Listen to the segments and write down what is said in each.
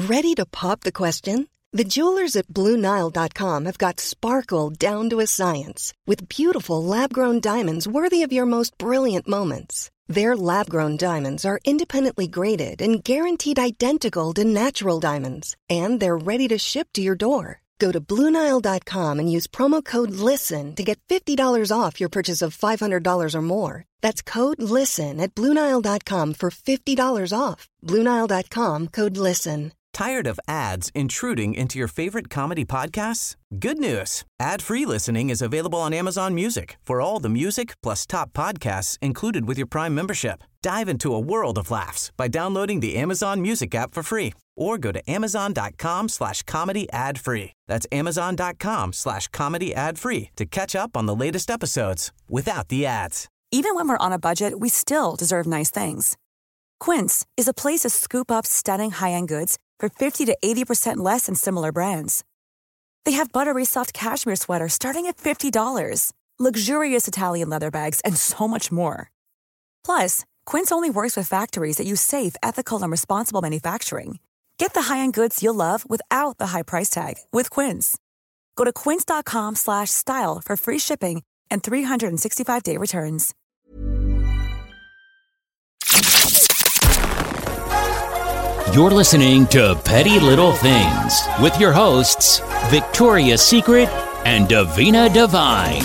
Ready to pop the question? The jewelers at BlueNile.com have got sparkle down to a science with beautiful lab-grown diamonds worthy of your most brilliant moments. Their lab-grown diamonds are independently graded and guaranteed identical to natural diamonds, and they're ready to ship to your door. Go to BlueNile.com and use promo code LISTEN to get $50 off your purchase of $500 or more. That's code LISTEN at BlueNile.com for $50 off. BlueNile.com, code LISTEN. Tired of ads intruding into your favorite comedy podcasts? Good news. Ad-free listening is available on Amazon Music for all the music plus top podcasts included with your Prime membership. Dive into a world of laughs by downloading the Amazon Music app for free or go to amazon.com/comedy ad-free. That's amazon.com/comedy ad-free to catch up on the latest episodes without the ads. Even when we're on a budget, we still deserve nice things. Quince is a place to scoop up stunning high-end goods for 50 to 80% less than similar brands. They have buttery soft cashmere sweaters starting at $50, luxurious Italian leather bags, and so much more. Plus, Quince only works with factories that use safe, ethical, and responsible manufacturing. Get the high-end goods you'll love without the high price tag with Quince. Go to quince.com/style for free shipping and 365-day returns. You're listening to Petty Little Things with your hosts, Victoria's Secret and Davina Divine.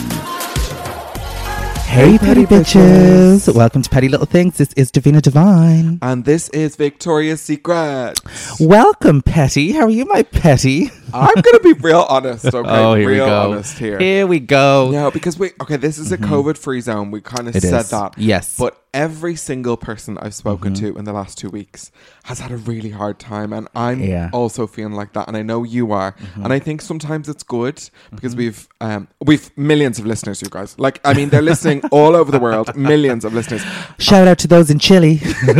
Hey, Petty bitches. Welcome to Petty Little Things. This is Davina Divine. And this is Victoria's Secret. Welcome, Petty. How are you, my Petty? I'm going to be real honest, okay? Oh, here real we go. honest here. Here we go. No, because this is a COVID-free zone. We kind of said that. Yes. But every single person I've spoken to in the last 2 weeks has had a really hard time. And I'm also feeling like that. And I know you are. And I think sometimes it's good because we've millions of listeners, you guys. Like, I mean, they're listening all over the world. Millions of listeners. Shout out to those in Chile.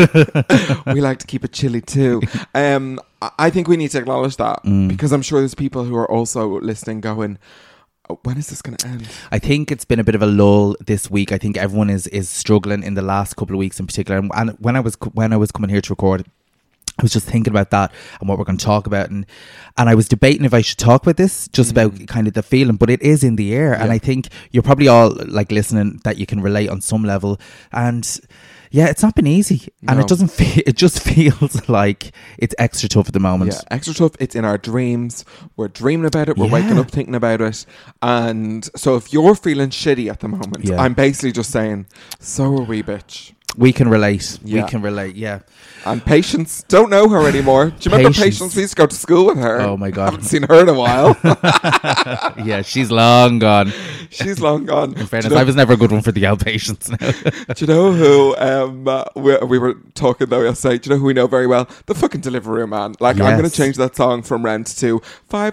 We like to keep it chilly too. I think we need to acknowledge that because I'm sure there's people who are also listening going, when is this going to end? I think it's been a bit of a lull this week. I think everyone is struggling in the last couple of weeks in particular. And when I was coming here to record, I was just thinking about that and what we're going to talk about. And I was debating if I should talk about this, just about kind of the feeling, but it is in the air. Yeah. And I think you're probably all like listening that you can relate on some level. And yeah, it's not been easy. And it doesn't feel, it just feels like it's extra tough at the moment. Yeah, extra tough. It's in our dreams. We're dreaming about it. We're waking up thinking about it. And so if you're feeling shitty at the moment, I'm basically just saying, so are we, bitch. We can relate. Yeah. We can relate, yeah. And Patience, don't know her anymore. Do you remember Patience? We used to go to school with her. Oh my God. I haven't seen her in a while. Yeah, she's long gone. She's long gone. In fairness, I was never a good one for the Patience now. Do you know who we were talking though yesterday? Do you know who we know very well? The fucking Deliveroo man. Like, I'm going to change that song from Rent to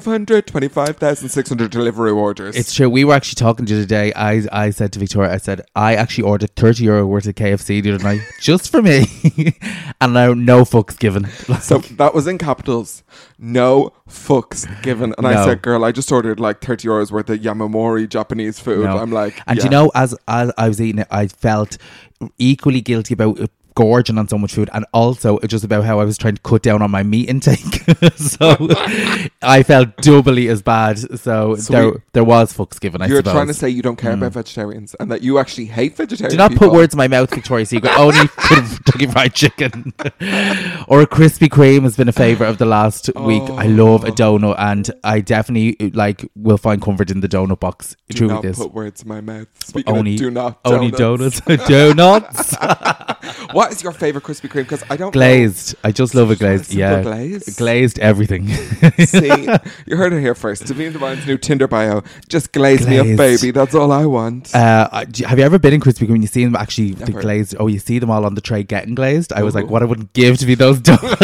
525,600 Deliveroo orders. It's true. We were actually talking to you today. I said to Victoria, I said, I actually ordered €30 worth of KFC the other night just for me. And now no fucks given. So that was in capitals. No fucks given. And I said, girl, I just ordered like €30 worth of Yamamori Japanese food. I'm like, and you know, as I was eating it, I felt equally guilty about gorging on so much food, and also just about how I was trying to cut down on my meat intake. So I felt doubly as bad. So there was fucks given, I suppose. You're trying to say you don't care about vegetarians and that you actually hate vegetarian people. Do not people. put words in my mouth, Victoria's Secret. Only Kentucky Fried Chicken. Or a Krispy Kreme has been a favourite of the last week. I love a donut, and I definitely will find comfort in the donut box. Do not put words in my mouth. Speaking of do not donuts. Only donuts. Donuts. What is your favourite Krispy Kreme? Because I don't glazed. Know. I just love a glazed. Yeah, glazed everything. See, you heard it here first. Davina Divine's new Tinder bio: just glaze me up, baby. That's all I want. Have you ever been in Krispy Kreme? You see them actually the glazed? Oh, you see them all on the tray getting glazed. I was like, what I wouldn't give to be those donuts.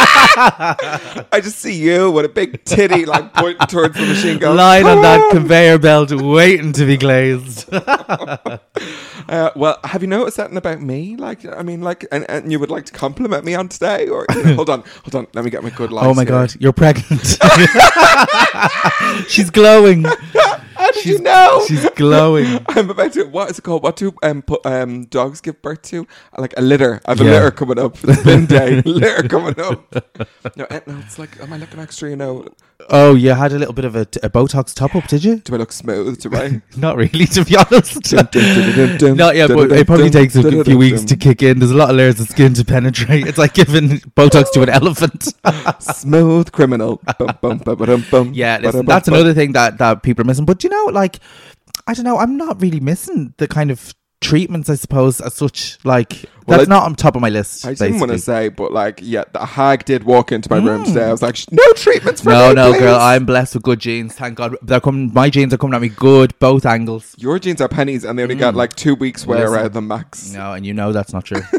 I just see you with a big titty like pointing towards the machine, going, lying on that conveyor belt, waiting to be glazed. Well, have you noticed that about me? Like, I mean, like, and you would like to compliment me on today? Or hold on, let me get my good lights. Oh my here. God, you're pregnant. She's glowing. How did you know? She's glowing. I'm about to. What is it called? What do dogs give birth to? Like a litter. I have a litter coming up. It's bin day. Litter coming up. No, it's like, am I looking extra? Oh, you had a little bit of a Botox top up, did you? Do I look smooth? Do I? Not really, to be honest. Not yet, but it probably takes a few weeks to kick in. There's a lot of layers of skin to penetrate. It's like giving Botox to an elephant. Smooth criminal. Yeah, listen, that's another thing that people are missing. But I don't know, I'm not really missing the kind of treatments, I suppose, as such. That's not on top of my list. I didn't want to say, but the hag did walk into my room today. I was like, no treatments for me, No, please. girl, I'm blessed with good genes. Thank God. My genes are coming at me good, both angles. Your genes are pennies, and they only got 2 weeks wear out of them max. No, and that's not true.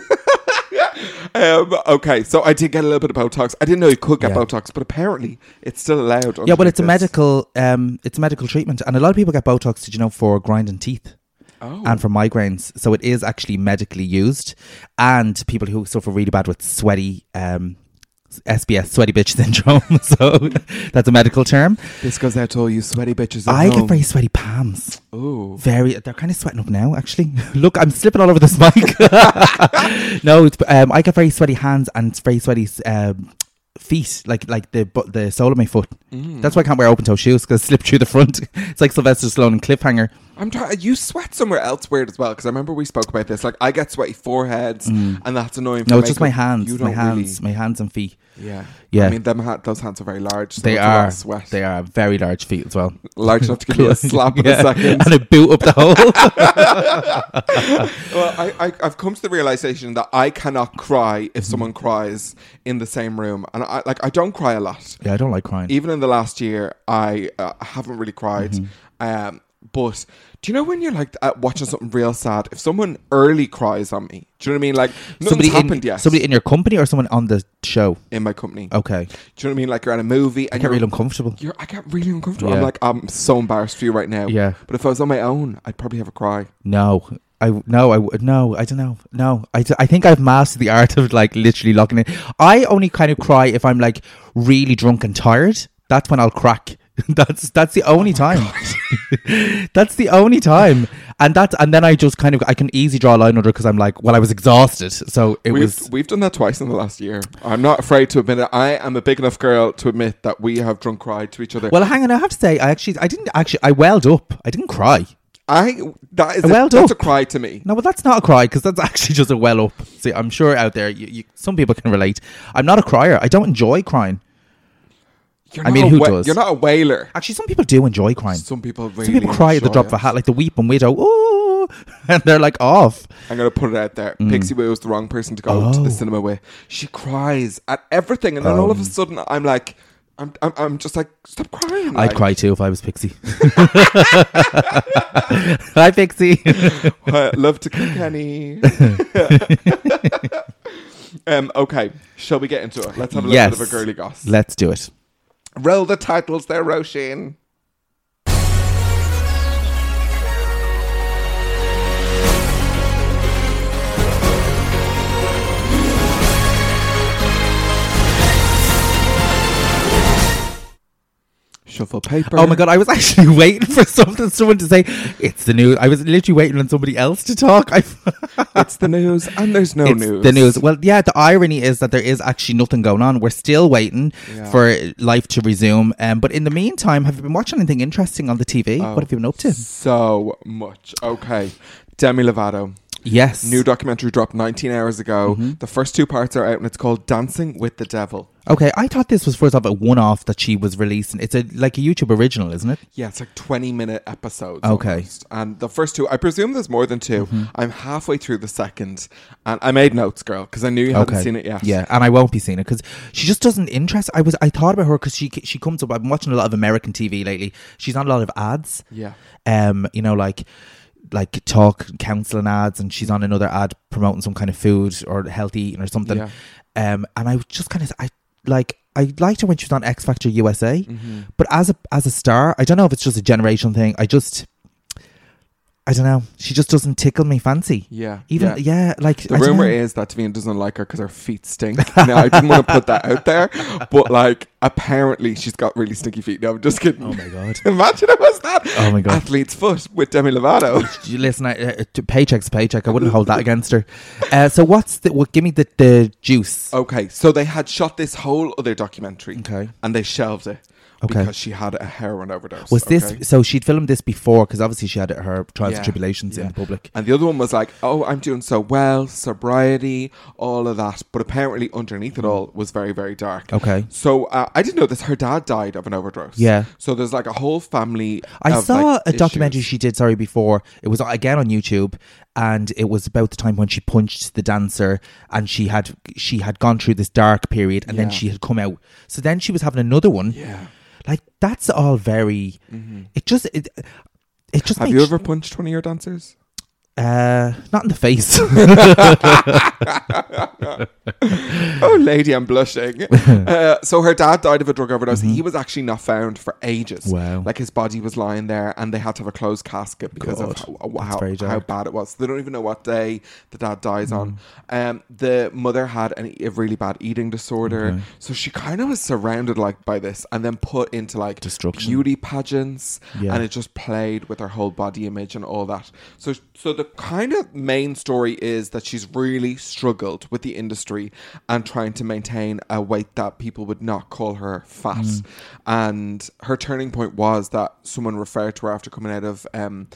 Okay, so I did get a little bit of Botox. I didn't know you could get Botox, but apparently it's still allowed. Yeah, well, it's a medical treatment, and a lot of people get Botox, did you know, for grinding teeth. Oh. And for migraines. So it is actually medically used. And people who suffer really bad with sweaty SBS, sweaty bitch syndrome. So that's a medical term. This goes out to all you sweaty bitches at I home. get very sweaty palms. Ooh. They're kind of sweating up now, actually. Look, I'm slipping all over this mic. No, I get very sweaty hands and very sweaty feet, like the sole of my foot. That's why I can't wear open toe shoes, because I slip through the front. It's like Sylvester Stallone in Cliffhanger. You sweat somewhere else weird as well, because I remember we spoke about this. I get sweaty foreheads, and that's annoying. No, it's just my hands, my hands and feet. Yeah. I mean, those hands are very large. So they are. A lot of sweat. They are very large feet as well. Large enough to give you a slap in a second, and a boot up the hole. Well, I've come to the realization that I cannot cry if someone cries in the same room, and I don't cry a lot. Yeah, I don't like crying. Even in the last year, I haven't really cried. But do you know when you're watching something real sad, if someone early cries on me, do you know what I mean? Nothing's happened yet. Somebody in your company or someone on the show? In my company. Okay. Do you know what I mean? You're at a movie. I get really uncomfortable. I get really uncomfortable. Yeah. I'm so embarrassed for you right now. Yeah. But if I was on my own, I'd probably have a cry. No. I don't know. No, I think I've mastered the art of literally locking in. I only kind of cry if I'm really drunk and tired. That's when I'll crack. That's the only time. That's the only time. And then I just I can easily draw a line under, because I'm I was exhausted. So we've done that twice in the last year. I'm not afraid to admit it. I am a big enough girl to admit that we have drunk cried to each other. Well, hang on, I have to say, I welled up. I didn't cry. That's a cry to me. No, but that's not a cry, because that's actually just a well up. See, I'm sure out there, some people can relate. I'm not a crier. I don't enjoy crying. Who does? You're not a wailer. Actually, some people do enjoy crying. Some people cry at the drop of a hat, like the Weeping Widow. Oh, and they're off. I'm going to put it out there. Pixie Wu is the wrong person to go to the cinema with. She cries at everything, and then all of a sudden, I'm just stop crying. I'd cry too if I was Pixie. Hi, Pixie. Love to Kilkenny. Okay, shall we get into it? Let's have a little bit of a girly goss. Let's do it. Roll the titles there, Roisin. Shuffle paper. Oh my God, I was actually waiting for someone to say, it's the news. I was literally waiting on somebody else to talk. It's the news, and there's no news. The news. Well, yeah, the irony is that there is actually nothing going on. We're still waiting for life to resume. But in the meantime, have you been watching anything interesting on the TV? What have you been up to? So much. Okay. Demi Lovato. Yes. New documentary dropped 19 hours ago. The first 2 parts are out, and it's called Dancing with the Devil. Okay, I thought this was first off a one-off that she was releasing. It's a YouTube original, isn't it? Yeah, it's 20-minute episodes. Okay. Almost. And the first 2, I presume there's more than 2. I'm halfway through the second, and I made notes, girl, because I knew you hadn't seen it yet. Yeah, and I won't be seeing it because she just doesn't interest. I thought about her because she comes up. I've been watching a lot of American TV lately. She's on a lot of ads. Yeah. Like talk counselling ads, and she's on another ad promoting some kind of food or healthy eating or something. Yeah. And I just I liked her when she was on X Factor USA, but as a star, I don't know if it's just a generational thing. I I don't know. She just doesn't tickle me fancy. Yeah. Even, like... The rumour is that Davina doesn't like her because her feet stink. Now, I didn't want to put that out there, but like, apparently she's got really stinky feet. No, I'm just kidding. Oh my God. Imagine it was that. Oh my God. Athlete's foot with Demi Lovato. Listen, paycheck's a paycheck. I wouldn't hold that against her. So give me the juice. Okay, so they had shot this whole other documentary. Okay. And they shelved it. Okay. Because she had a heroin overdose. Was this... So she'd filmed this before, because obviously she had her trials and tribulations in the public. And the other one was like, oh, I'm doing so well, sobriety, all of that. But apparently underneath it all was very, very dark. Okay. So I didn't know this. Her dad died of an overdose. Yeah. So there's like a whole family I saw like, a documentary she did, before. It was again on YouTube. And it was about the time when she punched the dancer, and she had gone through this dark period, and then she had come out. So then she was having another one. Yeah. Like, that's all very... It just Have you ever punched one of your dancers? Not in the face. Oh, lady, I'm blushing. So her dad died of a drug overdose. He was actually not found for ages. Wow. Like, his body was lying there, and they had to have a closed casket because of how bad it was. They don't even know what day the dad dies on. The mother had a really bad eating disorder. So she kind of was surrounded like by this, and then put into like destruction, beauty pageants, and it just played with her whole body image and all that. So the kind of main story is that she's really struggled with the industry and trying to maintain a weight that people would not call her fat. And her turning point was that someone referred to her after coming out of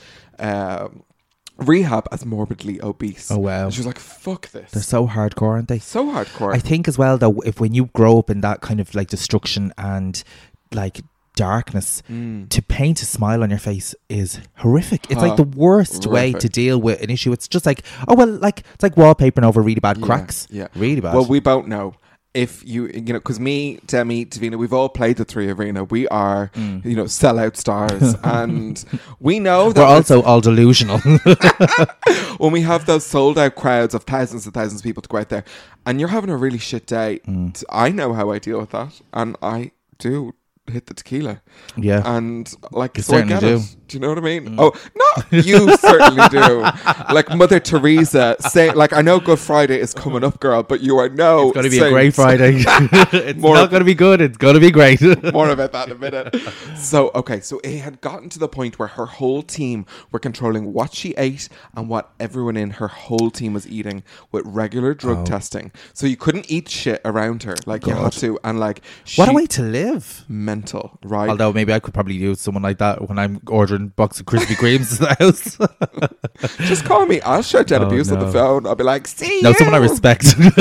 rehab as morbidly obese. Oh wow. And she was like, fuck this. They're so hardcore, aren't they? So hardcore. I think as well, though, when you grow up in that kind of like destruction and like darkness, to paint a smile on your face is horrific. It's like the worst way to deal with an issue. It's just like, oh well, like it's like wallpapering over really bad cracks. Yeah, really bad. Well, we both know. If you know, because me, Demi, Davina, we've all played the 3 Arena. We are, sellout stars, and we know that we're also all delusional. When we have those sold out crowds of thousands and thousands of people to go out there, and you're having a really shit day, I know how I deal with that, and I do hit the tequila. Yeah. And like, you so I certainly get do. it. Do you know what I mean? Oh, not you certainly do. Like Mother Teresa say, like, I know Good Friday is coming up, girl, but you are no. It's going to be a great Friday. It's not going to be good. It's going to be great. More about that in a minute. So, okay. So it had gotten to the point where her whole team were controlling what she ate and what everyone in her whole team was eating with regular drug testing. So you couldn't eat shit around her. Like, you had to. And like, what a way to live. Mental, right? Although maybe I could probably use someone like that when I'm ordering box of Krispy Kremes to the house. Just call me. I'll shout out abuse on the phone. I'll be like, see you. Someone I respect.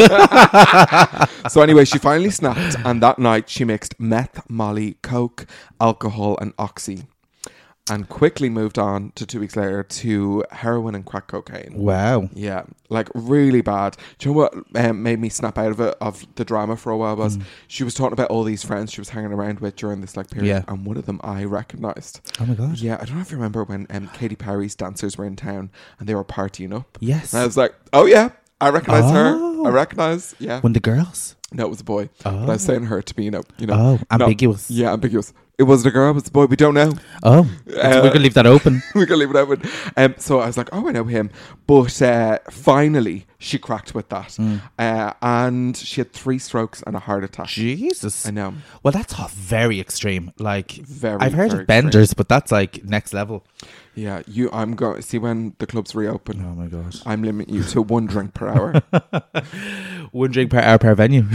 So anyway, she finally snapped, and that night she mixed meth, molly, coke, alcohol and oxy, and quickly moved on to 2 weeks later to heroin and crack cocaine. Wow. Yeah, like really bad. Do you know what made me snap out of it, of the drama for a while, was she was talking about all these friends she was hanging around with during this like period, and one of them I recognised. Oh my God. Yeah, I don't know if you remember when Katy Perry's dancers were in town and they were partying up. Yes. And I was like, oh yeah, I recognise her. I recognise, yeah. One of the girls? No, it was a boy. Oh. But I was saying her to be, ambiguous. Yeah, ambiguous. It wasn't a girl, it was a boy. We don't know. Oh, we can leave that open. We can leave it open. So I was like, oh, I know him. But finally, she cracked with that. And she had 3 strokes and a heart attack. Jesus. I know. Well, that's very extreme. Like, I've heard very of benders, extreme. but that's like next level. Yeah, I'm going. See, when the clubs reopen, oh my God, I'm limiting you to 1 drink per hour. 1 drink per hour per venue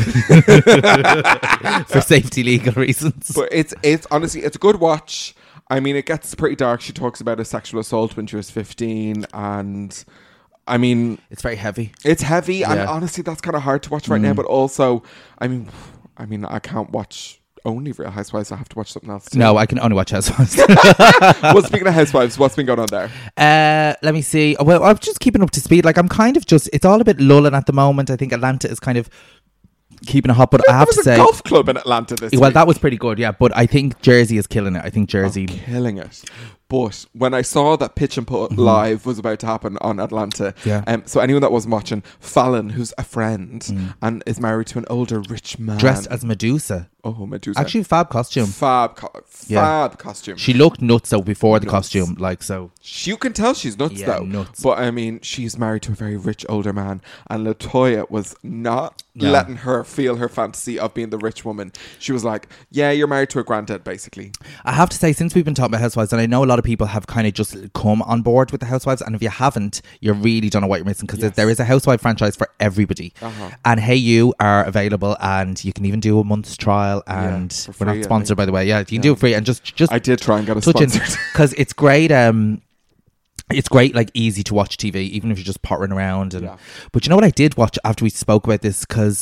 for safety legal reasons. But it's honestly, it's a good watch. I mean, it gets pretty dark. She talks about a sexual assault when she was 15, and I mean, it's very heavy. It's heavy, and honestly, that's kind of hard to watch right now. But also, I mean, I can't watch only Real Housewives. I have to watch something else too. No, I can only watch Housewives. Well, speaking of Housewives, what's been going on there? Let me see. Well, I'm just keeping up to speed. Like, I'm kind of just, it's all a bit lulling at the moment. I think Atlanta is kind of keeping it hot, but I have to say, there was a golf club in Atlanta this week. Well, that was pretty good, yeah. But I think Jersey is killing it. I think Jersey killing it. But when I saw that Pitch and Putt live was about to happen on Atlanta, so anyone that wasn't watching, Fallon, who's a friend and is married to an older rich man, dressed as Medusa. Oh, Medusa. Actually, fab costume. Fab costume. She looked nuts though before the costume, like so. You can tell she's nuts though. Nuts. But I mean, she's married to a very rich older man, and LaToya was not letting her feel her fantasy of being the rich woman. She was like, "Yeah, you're married to a granddad, basically." I have to say, since we've been talking about Housewives, and I know a lot of people have kind of just come on board with the Housewives, and if you haven't, you really don't know what you're missing, because there is a Housewife franchise for everybody. And Hey You are available, and you can even do a month's trial, and we're not sponsored, by the way. Yeah, you can do it free, and just I did try and get a sponsor because it's great. It's great, like easy to watch TV, even if you're just pottering around. And but you know what I did watch after we spoke about this, because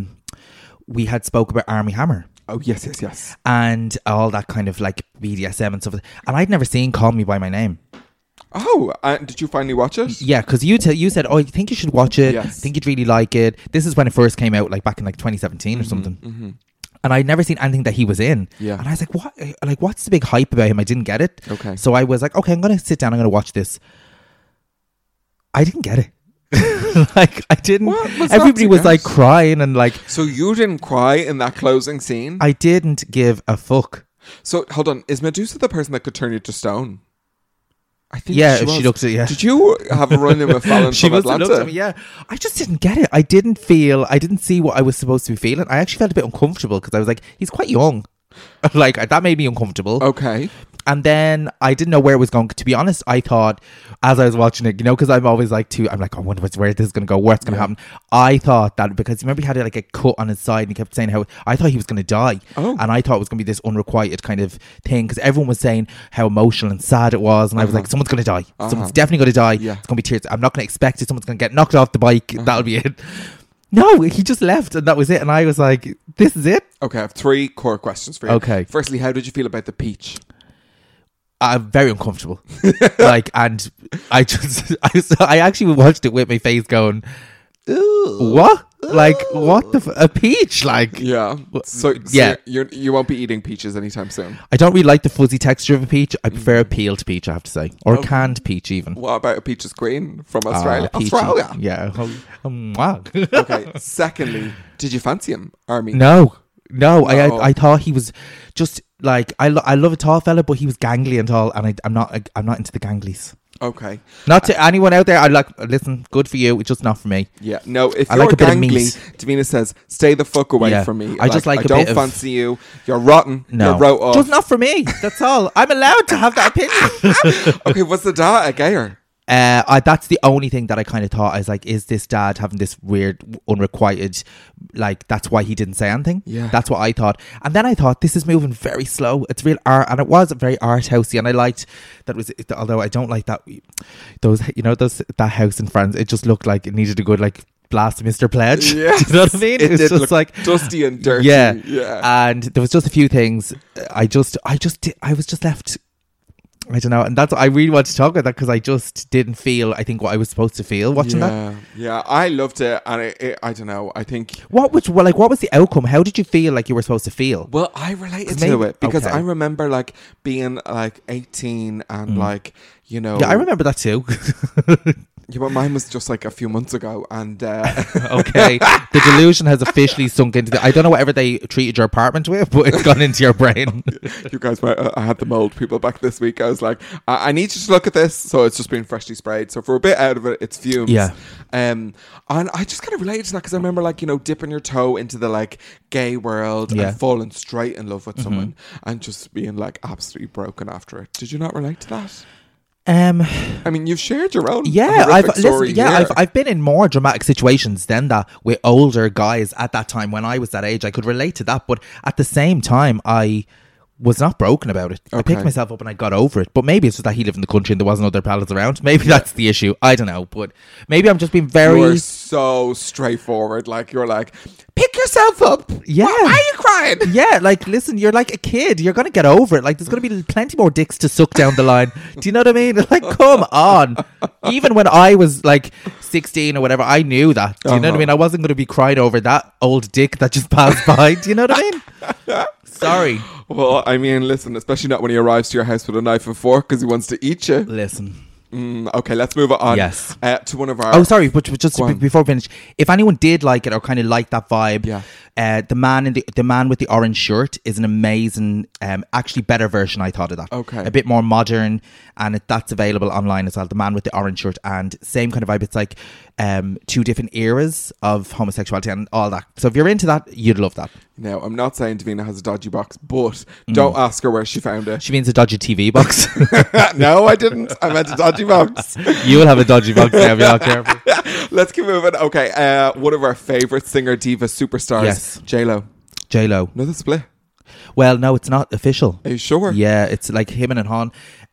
we had spoke about Armie Hammer. Oh yes, and all that kind of like BDSM and stuff, and I'd never seen Call Me by My Name. Oh, did you finally watch it? Yeah, because you said, "Oh, you think you should watch it? Yes. I think you'd really like it." This is when it first came out, like back in like 2017 or something. And I'd never seen anything that he was in. Yeah. And I was like, what? Like, what's the big hype about him? I didn't get it. Okay. So I was like, okay, I'm going to sit down. I'm going to watch this. I didn't get it. Like, I didn't. Everybody was like crying and like. So you didn't cry in that closing scene? I didn't give a fuck. So hold on. Is Medusa the person that could turn you to stone? I think she looked at Did you have a run in with Fallon from Atlanta? Yeah, I just didn't get it. I didn't see what I was supposed to be feeling. I actually felt a bit uncomfortable because I was like, he's quite young. Like, that made me uncomfortable. Okay. And then I didn't know where it was going. To be honest, I thought, as I was watching it, you know, because I'm always like, I'm like, I wonder where this is going to go, what's going to happen. I thought that, because remember he had like a cut on his side and he kept saying how, I thought he was going to die. Oh. And I thought it was going to be this unrequited kind of thing, because everyone was saying how emotional and sad it was. And I was like, someone's going to die. Someone's definitely going to die. Yeah. It's going to be tears. I'm not going to expect it. Someone's going to get knocked off the bike. That'll be it. No, he just left and that was it. And I was like, this is it? Okay, I have 3 core questions for you. Okay. Firstly, how did you feel about the peach? I'm very uncomfortable. Like, and I actually watched it with my face going, ooh, what? Like, what a peach? Like, yeah. So you won't be eating peaches anytime soon. I don't really like the fuzzy texture of a peach. I prefer a peeled peach, I have to say, or a canned peach even. What about a peaches queen from Australia? Australia, yeah. Wow. Okay. Secondly, did you fancy him, Armie? No. I thought he was just like, I love a tall fella, but he was gangly and tall, and I'm not into the ganglies. Okay. Not to anyone out there, I like, listen, good for you, it's just not for me. Yeah, no, if I you're like a bit of gangly, meat. Davina says, stay the fuck away from me. I just like I a don't bit of, fancy you. You're rotten. No. You're wrote off. Just not for me. That's all. I'm allowed to have that opinion. Okay, was the dad a gayer? That's the only thing that I kind of thought. I was like, is this dad having this weird, unrequited, like, that's why he didn't say anything? Yeah. That's what I thought. And then I thought, this is moving very slow. It's real art, and it was very art housey, and I liked that was, although I don't like that, that house in France, it just looked like it needed a good, like, blast Mr. Pledge. Yes. Do you know what I mean? It was did just look like dusty and dirty. Yeah. And there was just a few things. I was just left, I don't know, and that's, I really want to talk about that, because I just didn't feel, I think, what I was supposed to feel watching that. Yeah, I loved it, and I don't know, I think... What was the outcome? How did you feel like you were supposed to feel? Well, I related to it, because I remember, like, being, like, 18 and, like, you know... Yeah, I remember that too. Yeah, but mine was just like a few months ago, and okay, the delusion has officially sunk into I don't know whatever they treated your apartment with, but it's gone into your brain. You guys, I had the mold people back this week. I was like, I need you to look at this. So it's just been freshly sprayed. So for a bit out of it, it's fumes. Yeah. And I just kind of related to that, because I remember, like, you know, dipping your toe into the, like, gay world and falling straight in love with someone and just being, like, absolutely broken after it. Did you not relate to that? I mean, you've shared your own story. I've been in more dramatic situations than that with older guys at that time. When I was that age, I could relate to that, but at the same time, I was not broken about it. I picked myself up and I got over it. But maybe it's just that he lived in the country and there wasn't other pals around. Maybe that's the issue. I don't know. But maybe I'm just being very... You're so straightforward. Like, you're like, pick yourself up. Yeah. Why are you crying? Yeah, like, listen, you're like a kid. You're going to get over it. Like, there's going to be plenty more dicks to suck down the line. Do you know what I mean? Like, come on. Even when I was like 16 or whatever, I knew that. Do you know what I mean? I wasn't going to be crying over that old dick that just passed by. Do you know what I mean? Sorry. Well, I mean, listen, especially not when he arrives to your house with a knife and fork because he wants to eat you. Listen. Okay, let's move on. Yes. To one of our... Oh, sorry, but just before we finish, if anyone did like it or kind of like that vibe, The man with the orange shirt is an amazing, actually better version, I thought, of that. Okay. A bit more modern, and that's available online as well. The man with the orange shirt, and same kind of vibe. It's like two different eras of homosexuality and all that. So if you're into that, you'd love that. Now, I'm not saying Davina has a dodgy box, but don't ask her where she found it. She means a dodgy TV box. No, I didn't. I meant a dodgy box. You will have a dodgy box now if you're not careful. Let's keep moving. Okay, one of our favourite singer diva superstars, Yes. J-Lo. J-Lo. Another split. Well, no, it's not official. Are you sure? Yeah, it's like him and Han.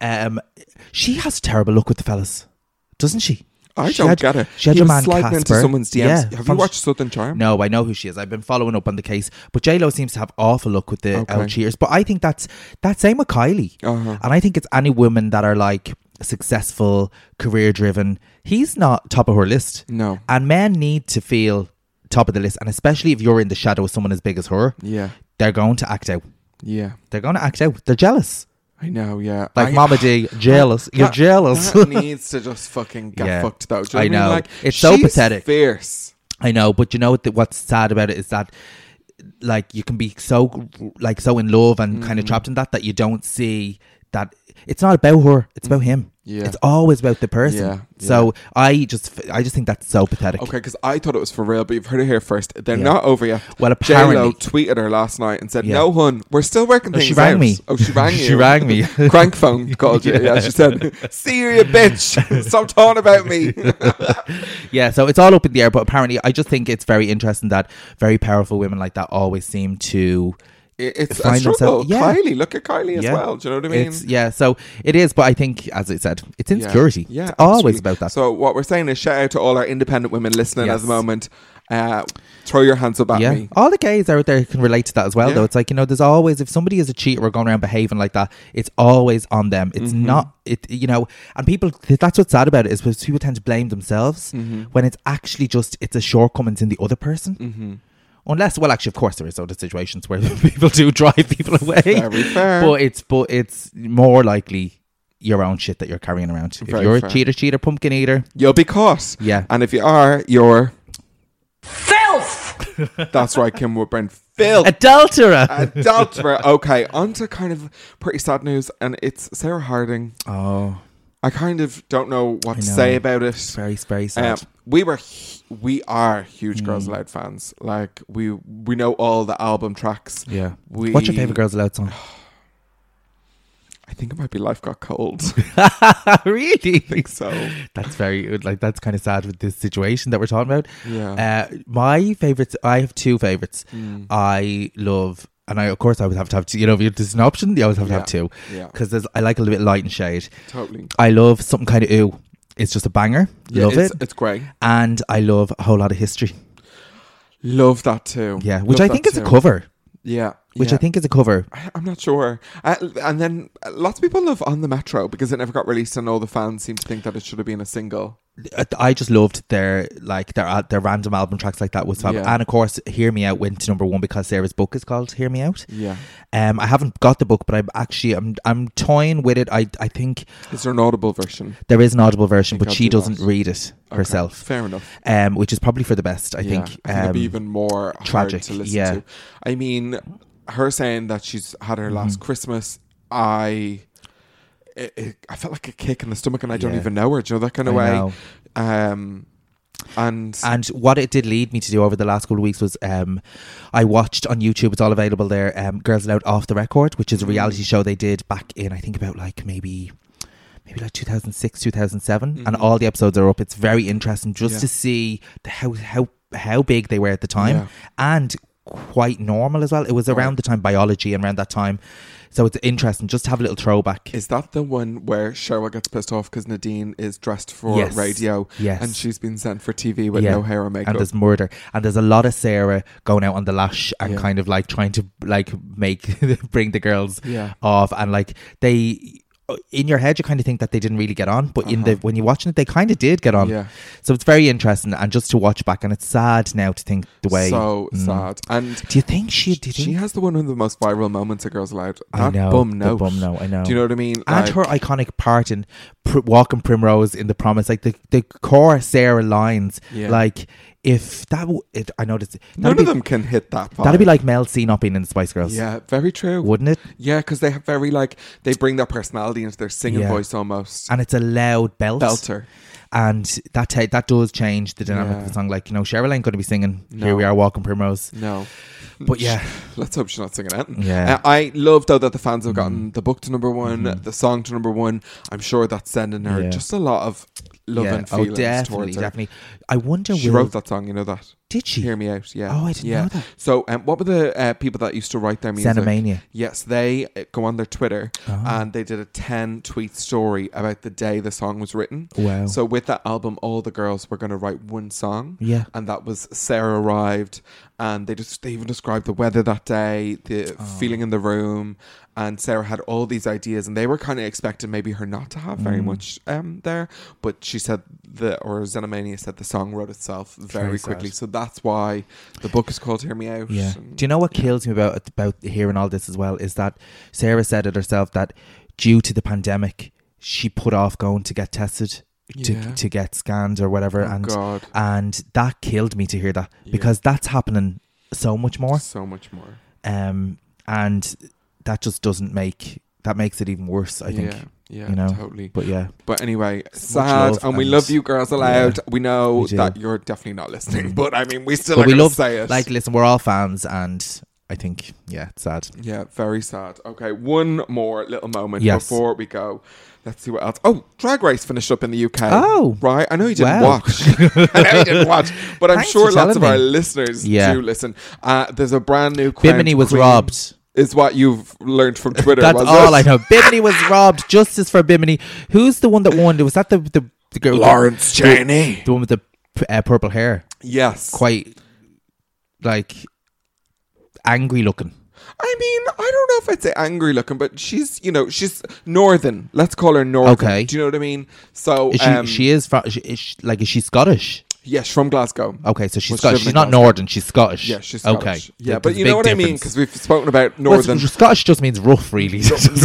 She has terrible luck with the fellas, doesn't she? I don't get it. She had He your was man sliding into Casper. someone's DMs. Yeah, Have you watched Southern Charm? No, I know who she is. I've been following up on the case. But J-Lo seems to have awful luck with the out cheaters. But I think that's same with Kylie. Uh-huh. And I think it's any women that are like successful, career driven. He's not top of her list. No. And men need to feel top of the list. And especially if you're in the shadow of someone as big as her, Yeah. they're going to act out. Yeah. They're going to act out. They're jealous. I know, yeah. Like Mama D, jealous. You're jealous. That needs to just fucking get fucked though. Do you know what I mean? Like, it's so she's pathetic. Fierce. I know, but you know what's sad about it is that like you can be so in love and kind of trapped in that you don't see that it's not about her, it's about him. Yeah. It's always about the person. Yeah, So I just think that's so pathetic. Okay, because I thought it was for real, but you've heard it here first. They're not over yet. Well, J-Lo apparently tweeted her last night and said, "No, hun, we're still working things out." She rang me. Oh, she rang you. She rang me. Crank phone called you. Yeah, she said, "See you, bitch. Stop talking about me." Yeah, so it's all up in the air. But apparently, I just think it's very interesting that very powerful women like that always seem to. It's a find struggle. themselves- yeah. Kylie, look at Kylie as well. Do you know what I mean? So it is, but I think, as I said, it's insecurity. Yeah, it's always absolutely. about that. So what we're saying is shout out to all our independent women listening at the moment. Throw your hands up at me. All the gays out there can relate to that as well, Yeah. though. It's like, there's always, if somebody is a cheater or going around behaving like that, it's always on them. It's not, and people, that's what's sad about it, is because people tend to blame themselves when it's actually just, it's a shortcomings in the other person. Unless, well, actually, of course, there is other situations where people do drive people away. Very fair. But it's more likely your own shit that you're carrying around. If you're a cheater, pumpkin eater, you'll be caught. Yeah. And if you are, you're filth. That's right, Kim Woodburn. Filth. Adulterer. Okay, on to kind of pretty sad news, and it's Sarah Harding. Oh. I kind of don't know what to say about it. Very, very sad. We are huge Girls Aloud fans. Like we know all the album tracks. Yeah. What's your favourite Girls Aloud song? I think it might be Life Got Cold. Really? I think so. That's very, that's kind of sad with this situation that we're talking about. Yeah. My favourites, I have two favourites. I love, and of course I would have to have two, if there's an option, you always have to have two. Yeah. Because I like a little bit light and shade. Totally. I love Something Kind of Ooh. It's just a banger. Love it. It's great. And I love A Whole Lot of History. Love that too. Yeah. Which I think is a cover. Yeah. Which I think is a cover. I'm not sure. And then lots of people love On the Metro because it never got released and all the fans seem to think that it should have been a single. I just loved their random album tracks like that was fab. Yeah. And of course Hear Me Out went to number one because Sarah's book is called Hear Me Out. Yeah. I haven't got the book, but I'm toying with it. I think is there an audible version? There is an audible version, but she doesn't that. read it herself. Fair enough. Which is probably for the best. I think. I think it'd be even more tragic hard to listen to. I mean, her saying that she's had her last Christmas, I felt like a kick in the stomach, and I don't even know her. Do you know that kind of way? And what it did lead me to do over the last couple of weeks was I watched on YouTube, it's all available there, Girls Aloud Off the Record, which is a reality show they did back in, I think about like maybe like 2006, 2007, and all the episodes are up. It's very interesting just to see how big they were at the time, and quite normal as well. It was around the time Biology and around that time, so it's interesting just to have a little throwback. Is that the one where Cheryl gets pissed off because Nadine is dressed for radio, and she's been sent for TV with no hair or makeup, and there's murder, and there's a lot of Sarah going out on the lash and kind of like trying to like bring the girls off, and like they, in your head you kind of think that they didn't really get on, but when you're watching it they kind of did get on. So it's very interesting, and just to watch back, and it's sad now to think the way sad. And do you think she has one of the most viral moments of Girls Aloud? I know, Bum Note. the Bum Note, I know. Do you know what I mean? And her iconic part in Walking Primrose in The Promise, like the core Sarah lines, like if that, I noticed none of them can hit that vibe. That'd be like Mel C not being in the Spice Girls. Yeah, very true. Wouldn't it? Yeah, because they have very they bring their personality into their singing voice almost. And it's a loud belter. And that does change the dynamic of the song. Like, Cheryl ain't going to be singing Here We Are Walking Primrose. No. But yeah, let's hope she's not singing it. Yeah, I love though that the fans have gotten the book to number one, the song to number one. I'm sure that's sending her just a lot of love and feelings towards her. Definitely. I wonder. She wrote that song. You know that? Did she? Hear Me Out. Yeah. Oh, I didn't know that. So, what were the people that used to write their music? Xenomania. Yes, they go on their Twitter and they did a 10-tweet story about the day the song was written. Wow. So with that album, all the girls were going to write one song. Yeah. And that was Sarah Arrived, and they even described the weather that day, the feeling in the room. And Sarah had all these ideas, and they were kind of expecting maybe her not to have very much there. But she said Xenomania said the song wrote itself very quickly. So that's why the book is called Hear Me Out. Yeah. Do you know what kills me about hearing all this as well is that Sarah said it herself that due to the pandemic, she put off going to get tested. To get scans or whatever. And that killed me to hear that because that's happening so much more. And that just that makes it even worse, I think. Yeah, totally. But anyway, sad, and we love you, Girls Aloud. We know that you're definitely not listening, but I mean, we still are going to say it. Like, listen, we're all fans, and I think, it's sad. Yeah, very sad. Okay, one more little moment before we go. Let's see what else. Oh, Drag Race finished up in the UK. Oh. Right. I know you didn't watch. I know you didn't watch. But I'm sure lots of our listeners do listen. There's a brand new Bimini was robbed. Is what you've learned from Twitter. That's all I know. Bimini was robbed. Justice for Bimini. Who's the one that won? Was that the girl? Lawrence Chaney. The one with the purple hair. Yes. Quite, angry looking. I mean, I don't know if I'd say angry looking, but she's northern. Let's call her northern. Okay. Do you know what I mean? So is she Scottish? Yes, from Glasgow. Okay, so she's Scottish. She's not northern. She's Scottish. Yeah, she's Scottish. Okay. Yeah, but you know what I mean? Because we've spoken about northern. Scottish just means rough, really.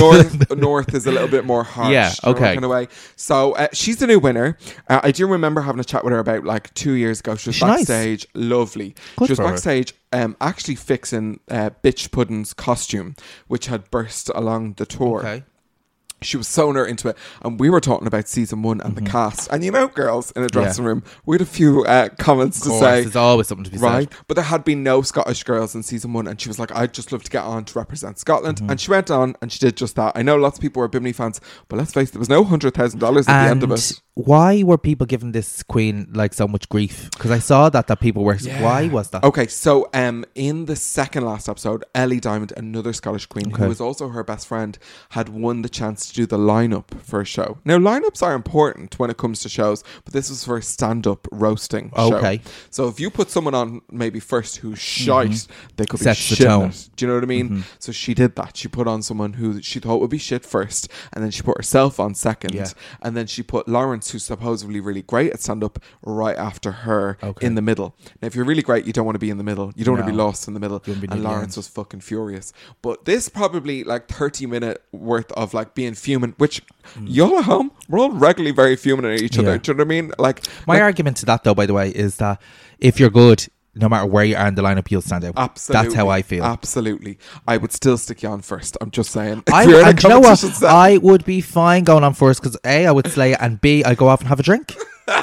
North is a little bit more harsh. Yeah, okay. Kind of way. So she's the new winner. I do remember having a chat with her about 2 years ago. She was backstage. Nice. Lovely. Good she was backstage actually fixing Bitch Pudding's costume, which had burst along the tour. Okay. She was so into it, and we were talking about season 1 and the cast. And girls in a dressing room, we had a few comments to say. There's always something to be said. But there had been no Scottish girls in season 1, and she was like, I'd just love to get on to represent Scotland. And she went on and she did just that. I know lots of people were Bimini fans, but let's face it, there was no $100,000 at the end of it. Why were people giving this queen so much grief? Because I saw that people were. Yeah. Why was that? Okay, so in the second last episode, Ellie Diamond, another Scottish queen who was also her best friend, had won the chance to do the lineup for a show. Now, lineups are important when it comes to shows, but this was for a stand-up roasting show. Okay. So if you put someone on maybe first who's shite, they could Sets be shit. Do you know what I mean? So she did that. She put on someone who she thought would be shit first, and then she put herself on second, and then she put Lawrence, who's supposedly really great at stand-up, right after her in the middle. Now, if you're really great, you don't want to be in the middle. You don't want to be lost in the middle. And Lawrence was fucking furious. But this probably 30-minute worth of being fuming, which y'all at home, we're all regularly very fuming at each other. Do you know what I mean? My argument to that, though, by the way, is that if you're good, no matter where you are in the lineup, you'll stand out. Absolutely. That's how I feel. Absolutely. I would still stick you on first. I'm just saying. And you know what? I would be fine going on first because A, I would slay it, and B, I'd go off and have a drink.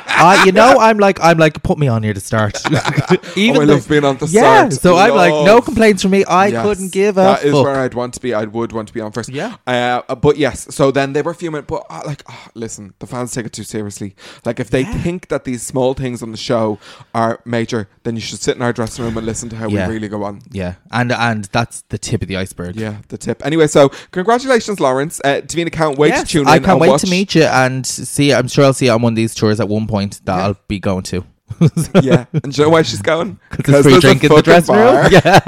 I'm like, put me on here to start. Even I love being on the start. Yeah, so I'm like, no complaints from me. I couldn't give a fuck. That is where I'd want to be. I would want to be on first. Yeah. But yes, so then they were fuming. But listen, the fans take it too seriously. If they think that these small things on the show are major, then you should sit in our dressing room and listen to how we really go on. Yeah, and that's the tip of the iceberg. Yeah, the tip. Anyway, so congratulations, Lawrence. Davina, can't wait to tune in. I can't wait to meet you and see. I'm sure I'll see you on one of these tours at one point that I'll be going to. Yeah, and do you know why she's going? Because there's free drink in the dressing room. Yeah.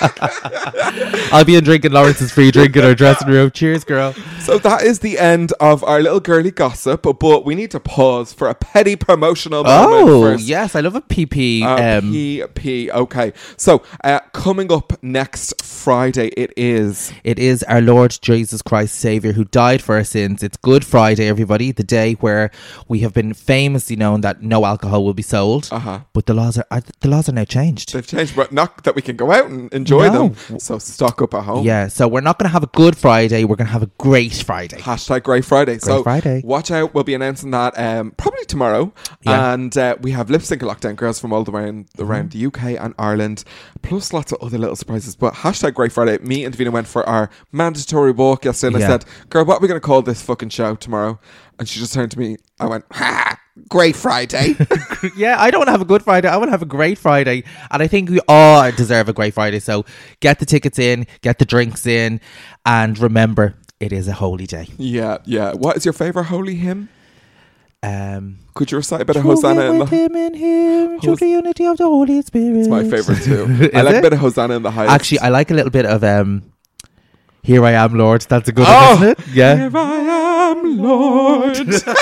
I'll be in drinking Lawrence's free drink in our dressing room. Cheers, girl. So that is the end of our little girly gossip, but we need to pause for a petty promotional moment first. Yes, I love a PP. PP, okay. So coming up next Friday, it is our Lord Jesus Christ Saviour who died for our sins. It's Good Friday, everybody, the day where we have been famously known that no alcohol will be sold old, but the laws are now changed. They've changed, but not that we can go out and enjoy them. So stock up at home. Yeah, so we're not going to have a Good Friday. We're going to have a Great Friday. Hashtag Great Friday. Great Friday. Watch out. We'll be announcing that probably tomorrow. Yeah. And we have Lip Sync Lockdown girls from all around the UK and Ireland, plus lots of other little surprises. But hashtag Great Friday. Me and Davina went for our mandatory walk yesterday, and I said, girl, what are we going to call this fucking show tomorrow? And she just turned to me. I went, Great Friday. Yeah, I don't want to have a Good Friday. I want to have a Great Friday. And I think we all deserve a Great Friday. So get the tickets in, get the drinks in, and remember, it is a holy day. Yeah. What is your favourite holy hymn? Could you recite a bit of True Hosanna in the him in him, through the unity of the Holy Spirit? It's my favourite too. I like a bit of Hosanna in the highest. Actually, I like a little bit of Here I Am, Lord. That's a good one, isn't it? Yeah. Here I am, Lord.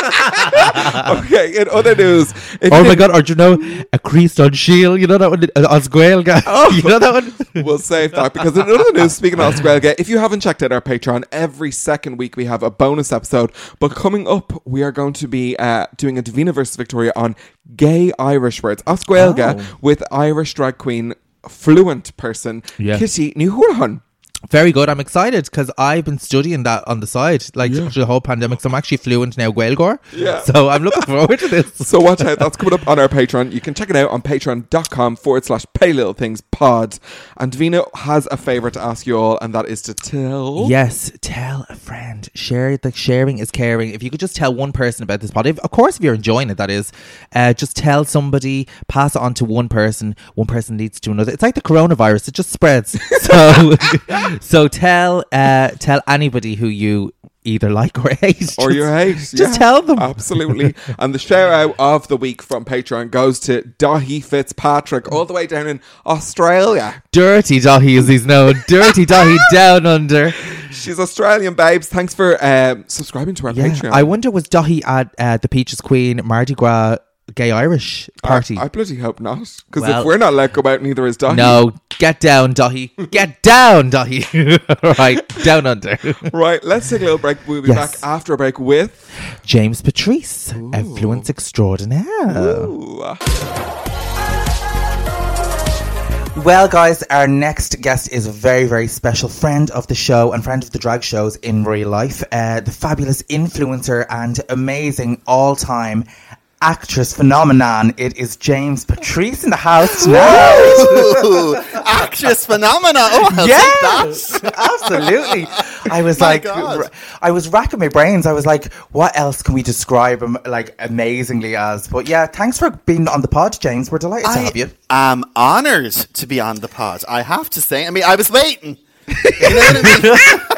Okay, in other news. Oh my God, or do you know, A Christ on Shield? You know that one? Osguelga. You know that one? We'll save that, because in other news, speaking of Osguelga, if you haven't checked out our Patreon, every second week we have a bonus episode. But coming up, we are going to be doing a Davina versus Victoria on gay Irish words. Osguelga with Irish drag queen, fluent person, Kitty Ní Húrahan. Very good. I'm excited because I've been studying that on the side, through the whole pandemic. So I'm actually fluent now, Gaeilgeoir. Yeah. So I'm looking forward to this. So watch out. That's coming up on our Patreon. You can check it out on patreon.com/paylittlethingspod. And Davina has a favour to ask you all, and that is to tell. Yes, tell a friend. Sharing is caring. If you could just tell one person about this pod, of course, if you're enjoying it, that is, just tell somebody, pass it on to one person. One person leads to another. It's like the coronavirus. It just spreads. So tell anybody who you either like or hate. Or you hate. Just tell them. Absolutely. And the shout out of the week from Patreon goes to Dahi Fitzpatrick, all the way down in Australia. Dirty Dahi, as he's known. Dirty Dahi down under. She's Australian, babes. Thanks for subscribing to our Patreon. I wonder, was Dahi at the Peaches Queen Mardi Gras gay Irish party? I bloody hope not, because if we're not let go out, neither is Dahi. No, get down, Dahi. Get down, Dahi. Right, down under. Right, let's take a little break. We'll be back after a break with James Patrice, influence extraordinaire. Well, guys, our next guest is a very, very special friend of the show and friend of the drag shows in real life. The fabulous influencer and amazing all-time actress phenomenon. It is James Patrice in the house tonight. Actress phenomenon. Oh, I'll take that. Absolutely. I was I was racking my brains. I was like, what else can we describe him amazingly as? But yeah, thanks for being on the pod, James. We're delighted to have you. I'm honoured to be on the pod, I have to say. I mean, I was waiting. You know what I mean?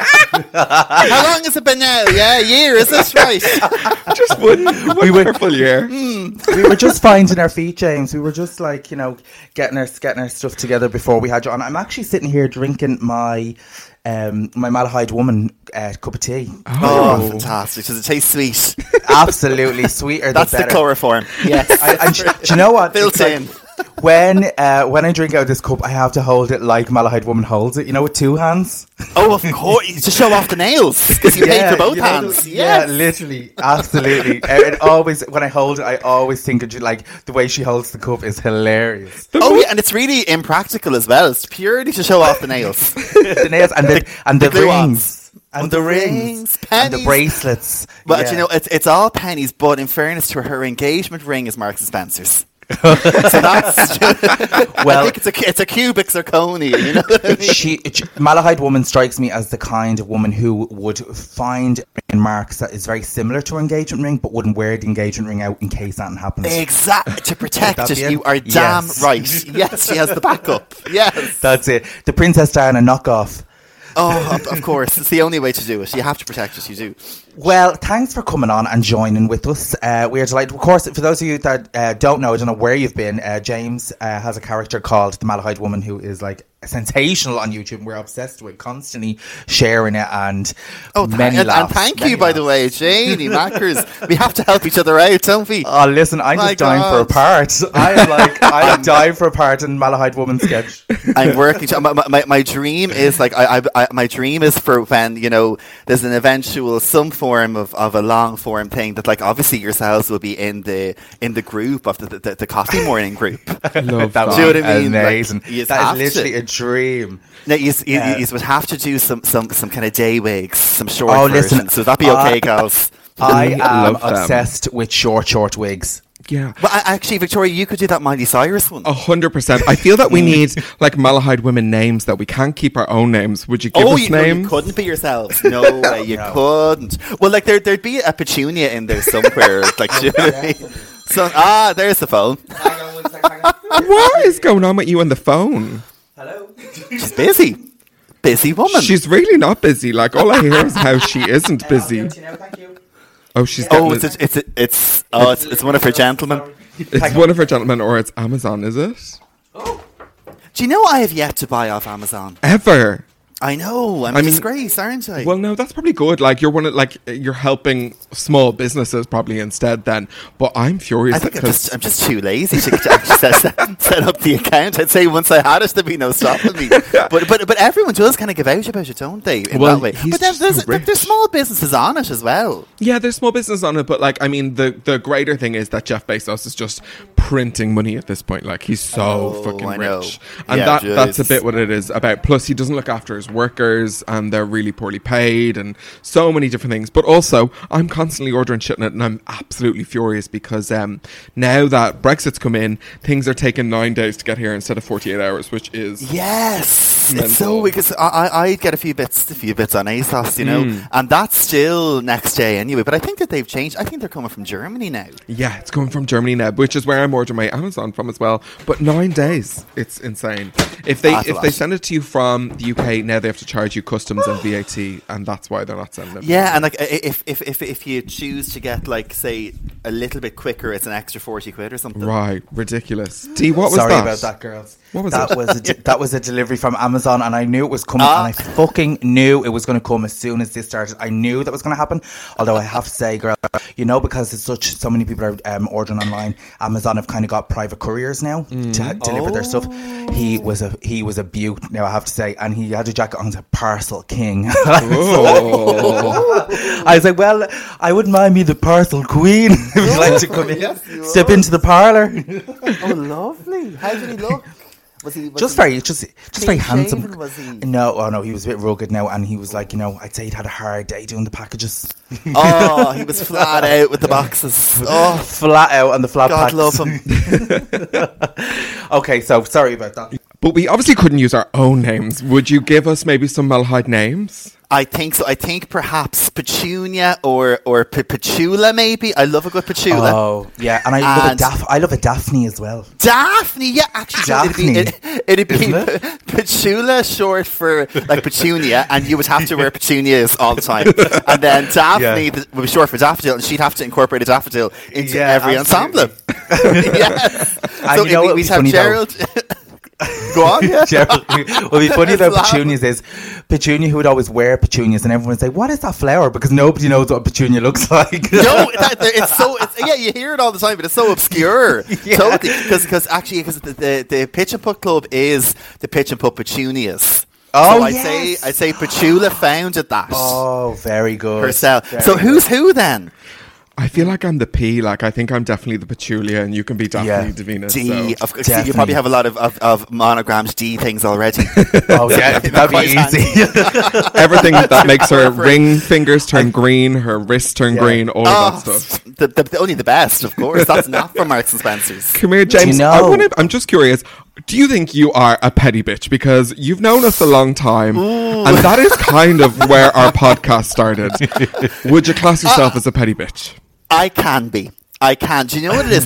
How long has it been now? Yeah, a year, is this right? Just one wonderful year. We were just finding our feet, James. We were just getting our stuff together before we had you on. I'm actually sitting here drinking my Malahide Woman cup of tea. Oh, fantastic. Does it taste sweet? Absolutely, sweeter than better. That's the chloroform. Yes. Do you know what? Built in. When I drink out of this cup, I have to hold it like Malahide Woman holds it, with two hands. Oh, of course, to show off the nails, because you pay for both hands. Yeah, literally, absolutely. It always, when I hold it, I always think of the way she holds the cup is hilarious. And it's really impractical as well. It's purely to show off the nails, the nails and the rings. And the rings, pennies. And the bracelets. But it's all pennies. But in fairness to her engagement ring is Marks and Spencer's. So that's I think it's a cubic zirconia, you know what I mean? Malahide Woman strikes me as the kind of woman who would find in Marks that is very similar to her engagement ring, but wouldn't wear the engagement ring out in case something happens. Exactly, to protect it. You are damn right. Yes, she has the backup. Yes, that's it. The Princess Diana knockoff. Oh, of course. It's the only way to do it. You have to protect us. You do. Well, thanks for coming on and joining with us. We are delighted. Of course, for those of you that don't know where you've been, James has a character called the Malahide Woman who is sensational on YouTube. We're obsessed with constantly sharing it and laughs. And thank you, by the way, Janie Mackers. We have to help each other out, don't we? Oh, listen, I'm just dying for a part. I'm dying for a part in Malahide Woman sketch. I'm working. My dream is like my dream is for when there's an eventual some form of a long form thing that like obviously yourselves will be in the group of the coffee morning group. I love that. Do you know what I mean? Amazing. Like, that is literally a dream. Now, you would have to do some kind of day wigs, some short versions. Listen, so that'd be okay, gals. I am obsessed with short wigs. Yeah. Well, actually, Victoria, you could do that Miley Cyrus one. 100%. I feel that we need like Malahide women names that we can't keep our own names. Would you give us names? You couldn't be yourselves. No way, you couldn't. Well, like there'd be a Petunia in there somewhere. Like, do you know what I mean? So, there's the phone. What is going on with you on the phone? Hello. She's busy. Busy woman. She's really not busy. Like, all I hear is how she isn't busy. Oh, she's getting it's one of her gentlemen. It's one of her gentlemen, or it's Amazon, is it? Oh. Do you know I have yet to buy off Amazon? Ever? I know. I'm a disgrace, aren't I? Well, no, that's probably good. Like you're helping small businesses probably instead. Then, but I'm furious. I think I'm just too lazy to actually set up the account. I'd say once I had it, there'd be no stopping me. But everyone does kind of give out about it, don't they? In that way. But there's small businesses on it as well. Yeah, there's small business on it. But like, I mean, the greater thing is that Jeff Bezos is just printing money at this point. Like, he's so fucking rich, and that's a bit what it is about. Plus, he doesn't look after his workers, and they're really poorly paid, and so many different things. But also, I'm constantly ordering shit in it, and I'm absolutely furious because now that Brexit's come in, things are taking 9 days to get here instead of 48 hours, which is mental. It's so because I get a few bits on ASOS, and that's still next day anyway. But I think that they've changed. I think they're coming from Germany now. Yeah, it's coming from Germany now, which is where I'm ordering my Amazon from as well. But 9 days, it's insane. If they send it to you from the UK, now they have to charge you customs and VAT, and that's why they're not sending it. Yeah, and like if you choose to get like say a little bit quicker, it's an extra 40 quid or something. Right, ridiculous. What was Sorry that? About that, girls. What was that was a delivery from Amazon, and I knew it was coming, and I fucking knew it was going to come as soon as this started. I knew that was going to happen. Although I have to say, girl, because it's so many people are ordering online, Amazon have kind of got private couriers now to deliver their stuff. He was a beaut. Now I have to say, and he had a jacket on, a parcel king. I was like, well, I wouldn't mind me the parcel queen if you'd like to come in, step into the parlour. Oh, lovely. How did he look? Was he very handsome? Was he? No, he was a bit rugged now, and he was like, I'd say he'd had a hard day doing the packages. Oh, he was flat out with the boxes. Oh, flat out on the flat packs. God love him. Okay, so sorry about that. But we obviously couldn't use our own names. Would you give us maybe some Malahide names? I think so. I think perhaps Petunia or Petula maybe. I love a good Petula. Oh, yeah. And I love a Daphne as well. Daphne? Yeah, actually. Daphne. It'd be Petula short for like Petunia, and you would have to wear petunias all the time. And then Daphne would be short for daffodil, and she'd have to incorporate a daffodil into every ensemble. Yes. And so we'd have Gerald... Go on, yeah. What would be funny about petunias is Petunia, who would always wear petunias, and everyone would say, what is that flower? Because nobody knows what petunia looks like. No, you hear it all the time, but it's so obscure. Totally. Because the Pitch and Putt Club is the Pitch and Putt Petunias. Oh, so I'd say Petula founded that. Oh, very good. Herself. So who's who then? I feel like I'm the P. Like, I think I'm definitely the Petulia, and you can be Daphne Davina. D. So. You probably have a lot of monograms D things already. Oh, yeah, that'd be easy. Everything that makes her ring fingers turn green, her wrists turn green, all of that stuff. Only the best, of course. That's not from Marks and Spencer's. Come here, James. I'm just curious. Do you think you are a petty bitch? Because you've known us a long time, and that is kind of where our podcast started. Would you class yourself as a petty bitch? I can be. I can. Do you know what it is?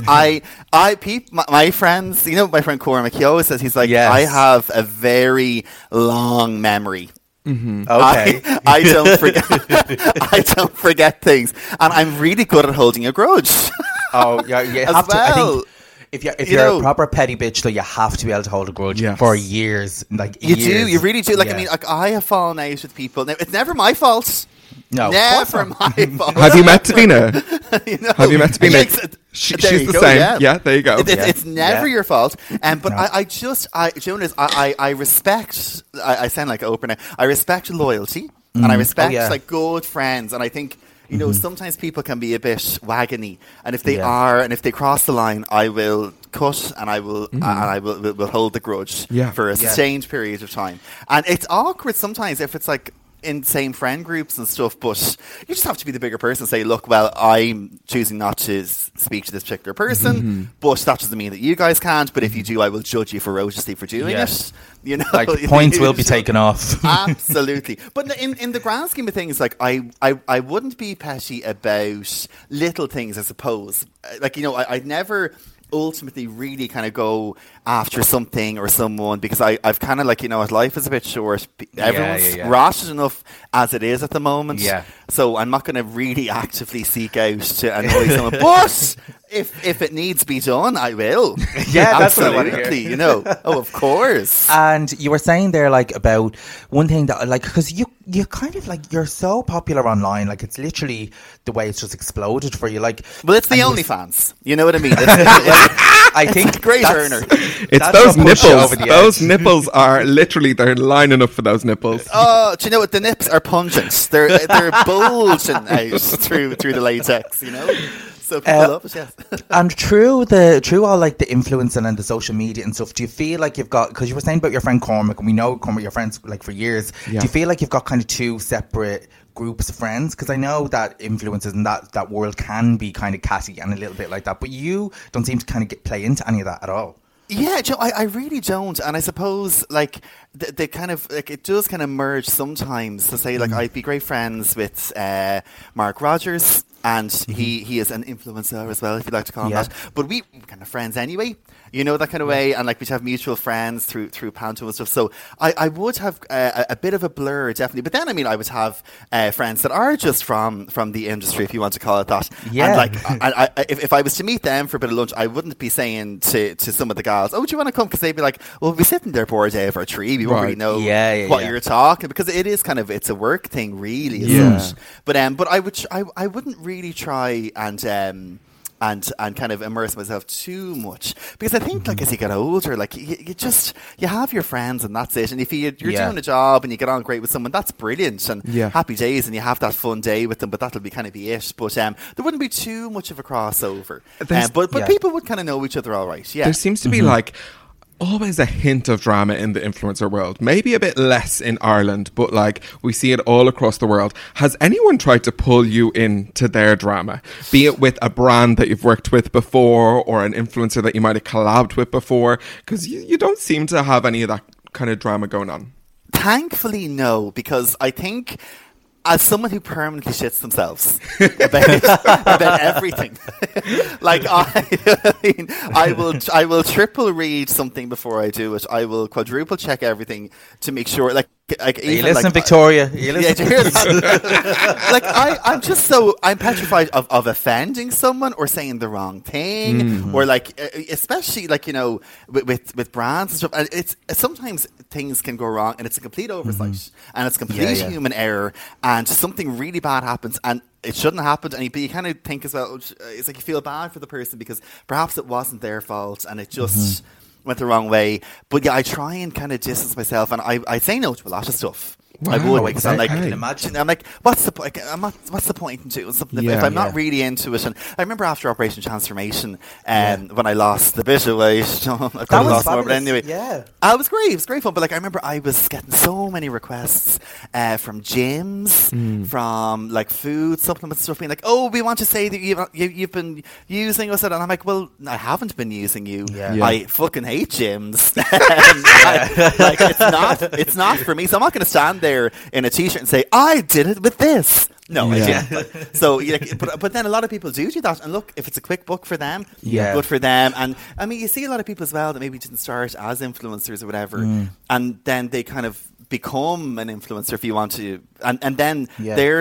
My friends, my friend Cormac, he always says, he's like, I have a very long memory. Mm-hmm. Okay. I don't forget. I don't forget things, and I'm really good at holding a grudge. Oh, yeah, you have to. I think If you're a proper petty bitch, though, you have to be able to hold a grudge for years. Like you really do. Like I mean, like I have fallen out with people. Now, it's never my fault. No, never my fault. Have you met Davina? Have you met Davina? She's the same. Yeah, there you go. It's never your fault. But Jonas, I respect. I sound like Oprah now. I respect loyalty, and I respect like good friends, and I think. You know, sometimes people can be a bit wagony, and if they are, and if they cross the line, I will cut, and I will will hold the grudge for a sustained period of time. And it's awkward sometimes if it's like in same friend groups and stuff, but you just have to be the bigger person and say, look, well, I'm choosing not to speak to this particular person, but that doesn't mean that you guys can't, but if you do, I will judge you ferociously for doing it. You know, like points will be taken off. Absolutely. But in the grand scheme of things, like I wouldn't be petty about little things, I suppose. Like, you know, I'd never ultimately really kind of go after something or someone, because I've kind of like, you know, life is a bit short. Everyone's rotted enough as it is at the moment. So I'm not going to really actively seek out to annoy someone. But if it needs to be done, I will. That's what I want to hear. You know. Oh, of course. And you were saying there, like, about one thing that, like, because you kind of like, you're so popular online, like it's literally the way it's just exploded for you. Like, well, it's the OnlyFans. You know what I mean? I think it's a great earner. It's those nipples. Those nipples are literally, they're lining up for those nipples. Oh, do you know what? The nips are pungent. They're bulging out through the latex, you know? So people love it, yes. And through all like the influence and the social media and stuff, do you feel like you've got, because you were saying about your friend Cormac, and we know Cormac, your friends like for years, do you feel like you've got kind of two separate groups of friends? Because I know that influences and that world can be kind of catty and a little bit like that, but you don't seem to kind of play into any of that at all. Yeah, Joe, I really don't, and I suppose like the kind of like it does kind of merge sometimes to say like I'd be great friends with Mark Rogers, and he is an influencer as well, if you'd like to call him that. But we kind of friends anyway, you know, that kind of way, and like we have mutual friends through Panto and stuff. So I would have a bit of a blur, definitely. But then I mean I would have friends that are just from the industry, if you want to call it that. Yeah. And like if I was to meet them for a bit of lunch, I wouldn't be saying to some of the guys, oh, do you want to come? Because they'd be like, well, we'll be sitting there bored over a tree. We won't really know what you're talking, because it is kind of, it's a work thing, really, isn't it? But I wouldn't really try and kind of immerse myself too much, because I think like as you get older, like you have your friends and that's it. And if you're doing a job and you get on great with someone, that's brilliant and happy days, and you have that fun day with them. But that'll be kind of be it. But there wouldn't be too much of a crossover. But people would kind of know each other all right. Yeah, there seems to be like always a hint of drama in the influencer world. Maybe a bit less in Ireland, but like we see it all across the world. Has anyone tried to pull you into their drama? Be it with a brand that you've worked with before, or an influencer that you might have collabed with before? Because you don't seem to have any of that kind of drama going on. Thankfully, no, because I think, as someone who permanently shits themselves about everything, like I will triple read something before I do it. I will quadruple check everything to make sure. Like are you listening, Victoria? Do you hear that? Like I'm petrified of offending someone or saying the wrong thing, or like especially like, you know, with brands and stuff. And it's sometimes things can go wrong, and it's a complete oversight, and it's complete human error, and something really bad happens, and it shouldn't have happened. And you kind of think as well, it's like you feel bad for the person because perhaps it wasn't their fault and it just went the wrong way. But yeah, I try and kind of distance myself, and I say no to a lot of stuff. Wow, I would, because I'm like, I can imagine. I'm like, what's the point? What's the point in doing something if I'm not really into it? And I remember after Operation Transformation, when I lost the bit of weight, I could have lost more, but anyway, it was great. It was great fun. But like, I remember I was getting so many requests from gyms, from like food supplements stuff, being like, oh, we want to say that you've been using us, and I'm like, well, I haven't been using you. I fucking hate gyms. Like, it's not for me. So I'm not going to stand there in a t-shirt and say I did it with this. No, I didn't. So, but then a lot of people do that, and look, if it's a quick buck for them, good for them. And I mean, you see a lot of people as well that maybe didn't start as influencers or whatever, and then they kind of become an influencer, if you want to, and then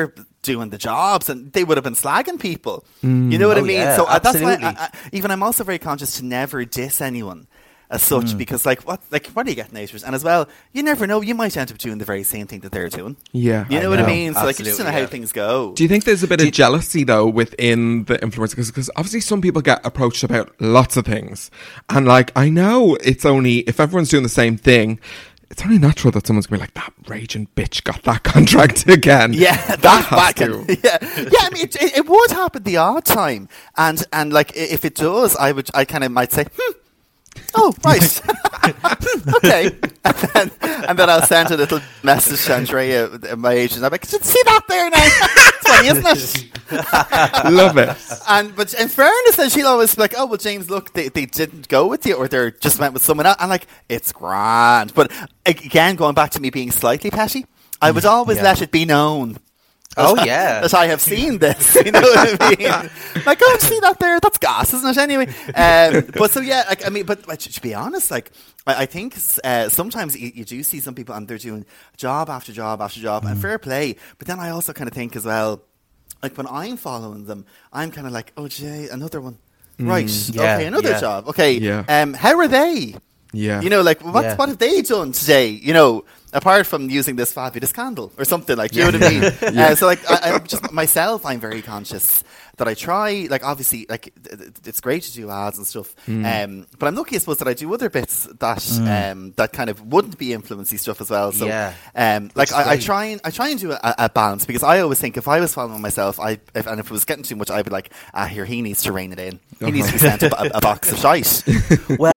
doing the jobs, and they would have been slagging people. You know what I mean? Yeah, so that's why I'm also very conscious to never diss anyone as such, because what are you getting out of it? And as well, you never know, you might end up doing the very same thing that they're doing. Yeah, you know what I mean. So you just don't know how things go. Do you think there's a bit of jealousy though within the influencers? Because obviously some people get approached about lots of things, and I know it's only if everyone's doing the same thing, it's only natural that someone's going to be like, that raging bitch got that contract again. Yeah, that has to. Yeah. I mean, it would happen the odd time, and if it does, I kind of might say, oh, right. Okay. And then I'll send a little message to Andrea, my agent. I'm like, see that there now? It's funny, isn't it? Love it. But in fairness, then she'll always be like, oh, well, James, look, they didn't go with you, or they just went with someone else. And it's grand. But again, going back to me being slightly petty, I would always let it be known. That I have seen this, you know what I mean? Oh, see that there? That's gas, isn't it? Anyway, but so yeah, but to be honest, I think sometimes you do see some people and they're doing job after job after job, and fair play. But then I also kind of think as well, when I'm following them, I'm kind of like, oh, Jay, another one, right? Okay, another job. Okay, how are they? Yeah, you know, what have they done today? You know. Apart from using this fabulous candle or something, do you know what I mean? So I'm just myself, I'm very conscious that I try, obviously, it's great to do ads and stuff, but I'm lucky, I suppose, that I do other bits that that kind of wouldn't be influency stuff as well. So I try and do a balance, because I always think if I was following myself, if it was getting too much, I'd be like, here, he needs to rein it in. He needs to be sent a box of shite. Well,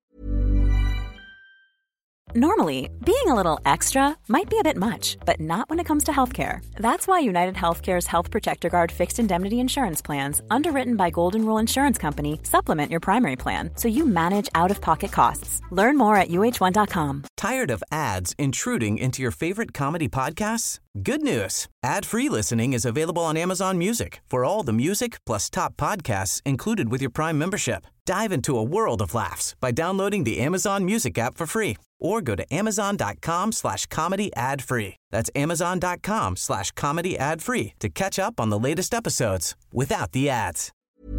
normally, being a little extra might be a bit much, but not when it comes to healthcare. That's why United Healthcare's Health Protector Guard fixed indemnity insurance plans, underwritten by Golden Rule Insurance Company, supplement your primary plan so you manage out-of-pocket costs. Learn more at uh1.com. Tired of ads intruding into your favorite comedy podcasts? Good news. Ad-free listening is available on Amazon Music for all the music plus top podcasts included with your Prime membership. Dive into a world of laughs by downloading the Amazon Music app for free, or go to amazon.com/comedy ad-free. That's amazon.com/comedy ad-free to catch up on the latest episodes without the ads.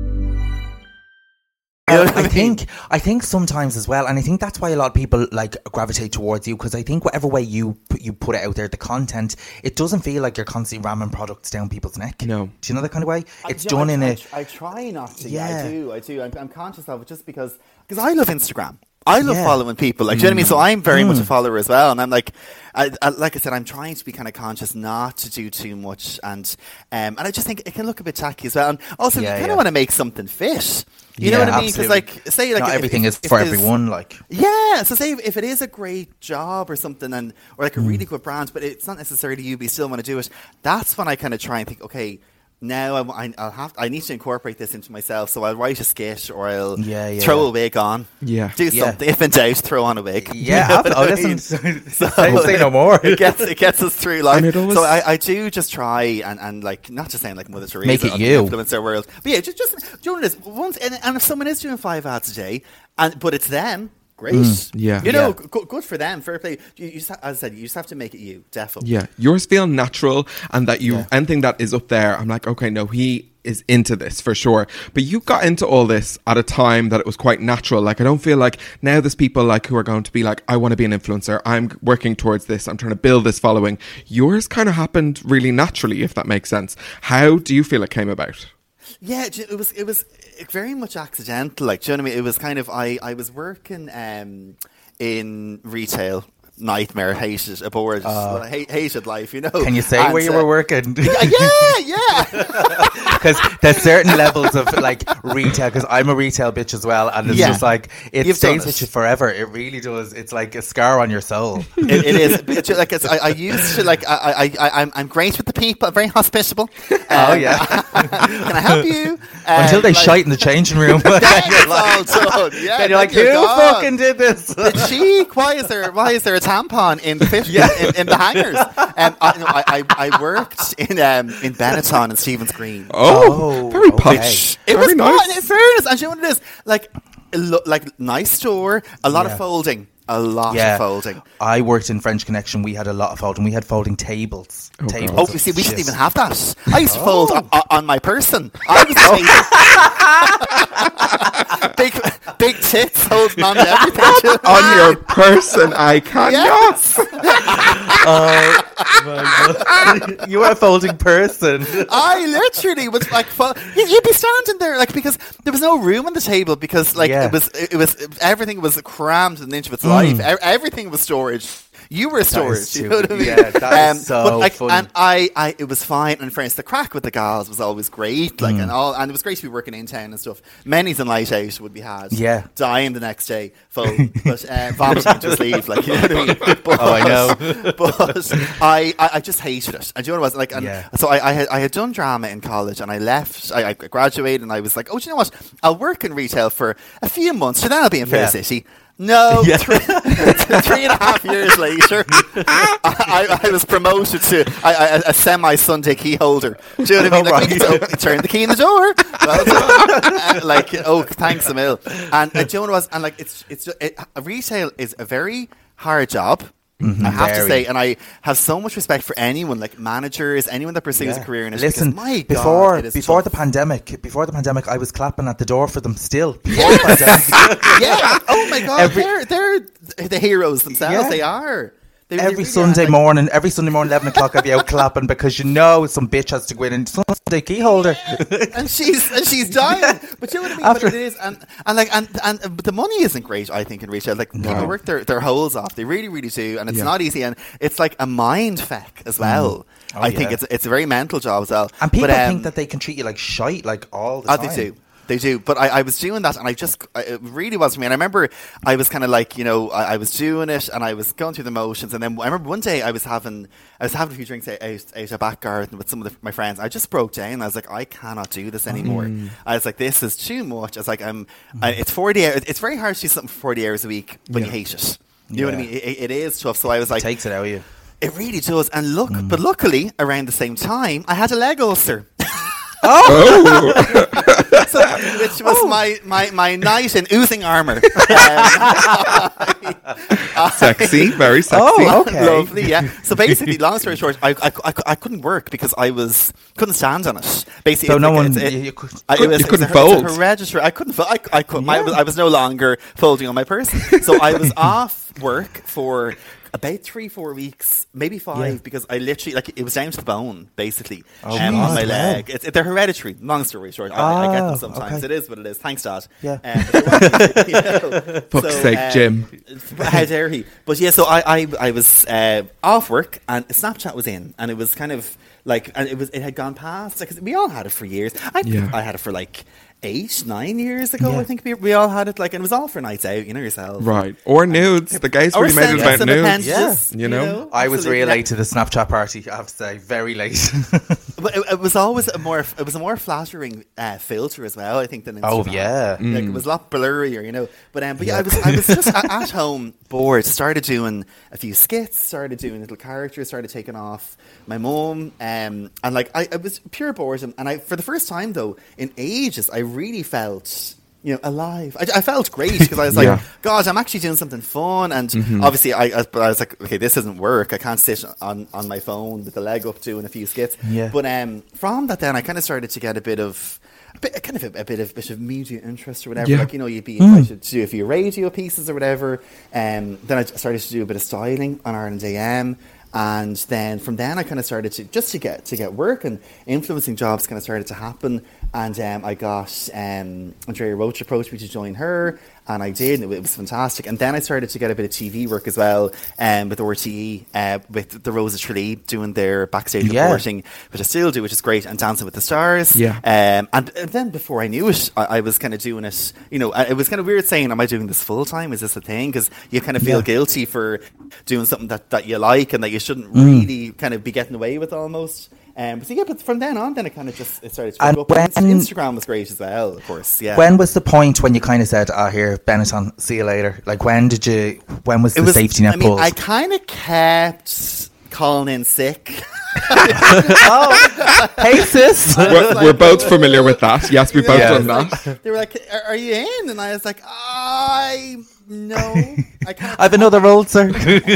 I think sometimes as well, and I think that's why a lot of people gravitate towards you, because I think whatever way you put it out there, the content, it doesn't feel like you're constantly ramming products down people's neck. No. Do you know that kind of way? It's done in a... I try not to. Yeah, I do. I'm conscious of it just because I love Instagram. I love following people, do you know what I mean? So I'm very much a follower as well, and I'm like I said, I'm trying to be kind of conscious not to do too much, and I just think it can look a bit tacky as well, and also you kind of want to make something fit. You know what I mean? Because say not everything is for everyone. So say if it is a great job or something, or a really good brand, but it's not necessarily you, but you still want to do it. That's when I kind of try and think, okay, now I need to incorporate this into myself, so I'll write a skit, or I'll throw a wig on. Do something. If in doubt, throw on a wig. Listen. Say no more. It gets us through life. So I do just try and not to sound like Mother Teresa, make it you, influence our world, but yeah, just doing this once. And if someone is doing 5 ads a day, but it's them. Great. Good for them. Fair play. As I said, you just have to make it you. Definitely. Yeah, yours feel natural, and that anything that is up there, I'm like, okay, no, he is into this for sure. But you got into all this at a time that it was quite natural. I don't feel like now there's people who are going to be like, I want to be an influencer. I'm working towards this. I'm trying to build this following. Yours kind of happened really naturally, if that makes sense. How do you feel it came about? Yeah, it was very much accidental. Do you know what I mean? It was kind of I was working in retail. Nightmare, hated, abhorred, hated life, you know. Can you say where you were working? Yeah. Because there's certain levels of retail, because I'm a retail bitch as well, and it's just it stays with you forever. It really does. It's like a scar on your soul. It is. I used to I'm great with the people. I'm very hospitable. Can I help you? Until they shite in the changing room. Then you're like, who fucking did this? The cheek. Why is there a tampon in the in the hangers? I worked in Benetton and Stephen's Green. Very posh. It was nice. In fairness, and you know what it is? Nice store, a lot of folding. a lot of folding. I worked in French Connection. We had a lot of folding. We had folding tables. We didn't even have that. I used to fold on my person. I was big tits holding on to everything. On your person, I cannot. Yes. Oh my God. You were a folding person. I literally was like, you'd be standing there like, because there was no room on the table, because like it was everything was crammed an inch of its life. Everything was storage. You were storage, you know what I mean? Yeah, that is so but like, funny. and I, it was fine. And for instance, the crack with the gals was always great, like, and it was great to be working in town and stuff. Many's and light out would be had. Yeah, dying the next day, but vomiting into a sleeve, like, you know what I mean? But, I know. But I just hated it. And do you know what it was like? And so I had done drama in college, and I left. I graduated, and I was like, oh, do you know what? I'll work in retail for a few months, so then I'll be in Fair City. No, 3.5 years later, I was promoted to a semi-Sunday key holder. Do you know what I mean? Like, turn the key in the door. Well, like, oh, thanks a mil. And do you know what it was? And like, retail is a very hard job. Mm-hmm, I have to say, and I have so much respect for anyone, like managers, anyone that pursues a career in it. Listen, my God, before the pandemic, I was clapping at the door for them still. Before the pandemic. Yeah. Oh my God, they're the heroes themselves. Yeah. They are. Every Sunday morning, 11 o'clock, I'd be out clapping, because some bitch has to go in and Sunday key holder, and she's dying. But you know what I mean? But it is, but the money isn't great, I think, in retail. Like, they work their holes off. They really, really do, and it's not easy, and it's like a mind feck as well. I think it's a very mental job as well. And people think that they can treat you like shite, like, all the time. They do, but I was doing that, and it really was for me. And I remember I was kind of like, I was doing it, and I was going through the motions. And then I remember one day I was having a few drinks out a back garden with some of my friends. I just broke down. I was like, I cannot do this anymore. I was like, this is too much. I was like, it's 40 hours. It's very hard to do something for 40 hours a week when you hate it. You know what I mean? It is tough. So I was like, it takes it out of you. It really does. And but luckily, around the same time, I had a leg ulcer. Which was my night in oozing armour. Sexy, very sexy. Oh, okay. Lovely, yeah. So basically, long story short, I couldn't work because I couldn't stand on it. Basically, so you couldn't fold. It's hereditary. I couldn't fold. I was no longer folding on my person. So I was off work for about 3-4 weeks, maybe 5, because I literally, like, it was down to the bone, basically, on my leg. They're hereditary, long story short. I get them sometimes. Okay. It is what it is. Thanks, Dad. Yeah. Fuck's sake, Jim. How dare he? But yeah, so I was off work, and Snapchat was in, and it was kind of like, and it had gone past, because we all had it for years. I had it for like 8-9 years ago. I think we all had it, like, and it was all for nights out, yourself, right? Or nudes. The guys really made it about nudes. Yeah, you know. I was real late to the Snapchat party, I have to say, very late. But it was always a more flattering filter as well, I think, than Instagram. Oh yeah, like, it was a lot blurrier, But yeah, I was just at home bored. Started doing a few skits, started doing little characters, started taking off my mum, and like I was pure boredom. And for the first time though in ages, I really felt alive. I felt great, because I was like, God, I'm actually doing something fun. And obviously I was like, okay, this doesn't work. I can't sit on my phone with the leg up doing a few skits. But from that, then I kind of started to get a bit of media interest or whatever. Like, you'd be invited to do a few radio pieces or whatever. Then I started to do a bit of styling on Ireland AM. And then from then I kind of started to get work, and influencing jobs kind of started to happen. And I got Andrea Roach approached me to join her, and I did, and it was fantastic. And then I started to get a bit of TV work as well, with RTE, with the Rose of Tralee doing their backstage reporting, which I still do, which is great, and Dancing with the Stars. And then before I knew it, I was kind of doing it. It was kind of weird saying, "Am I doing this full time? Is this a thing?" Because you kind of feel guilty for doing something that you like and that you shouldn't really kind of be getting away with almost. But from then on, it kind of it started to go up. Instagram was great as well, of course. Yeah. When was the point when you kind of said, here, Benetton, see you later? Like, when was the safety net pulled? I kind of kept calling in sick. Hey sis, we're both familiar with that. Yes, we've both done that. They were like, "Are you in?" And I was like, "I No, I can't. I've another ulcer.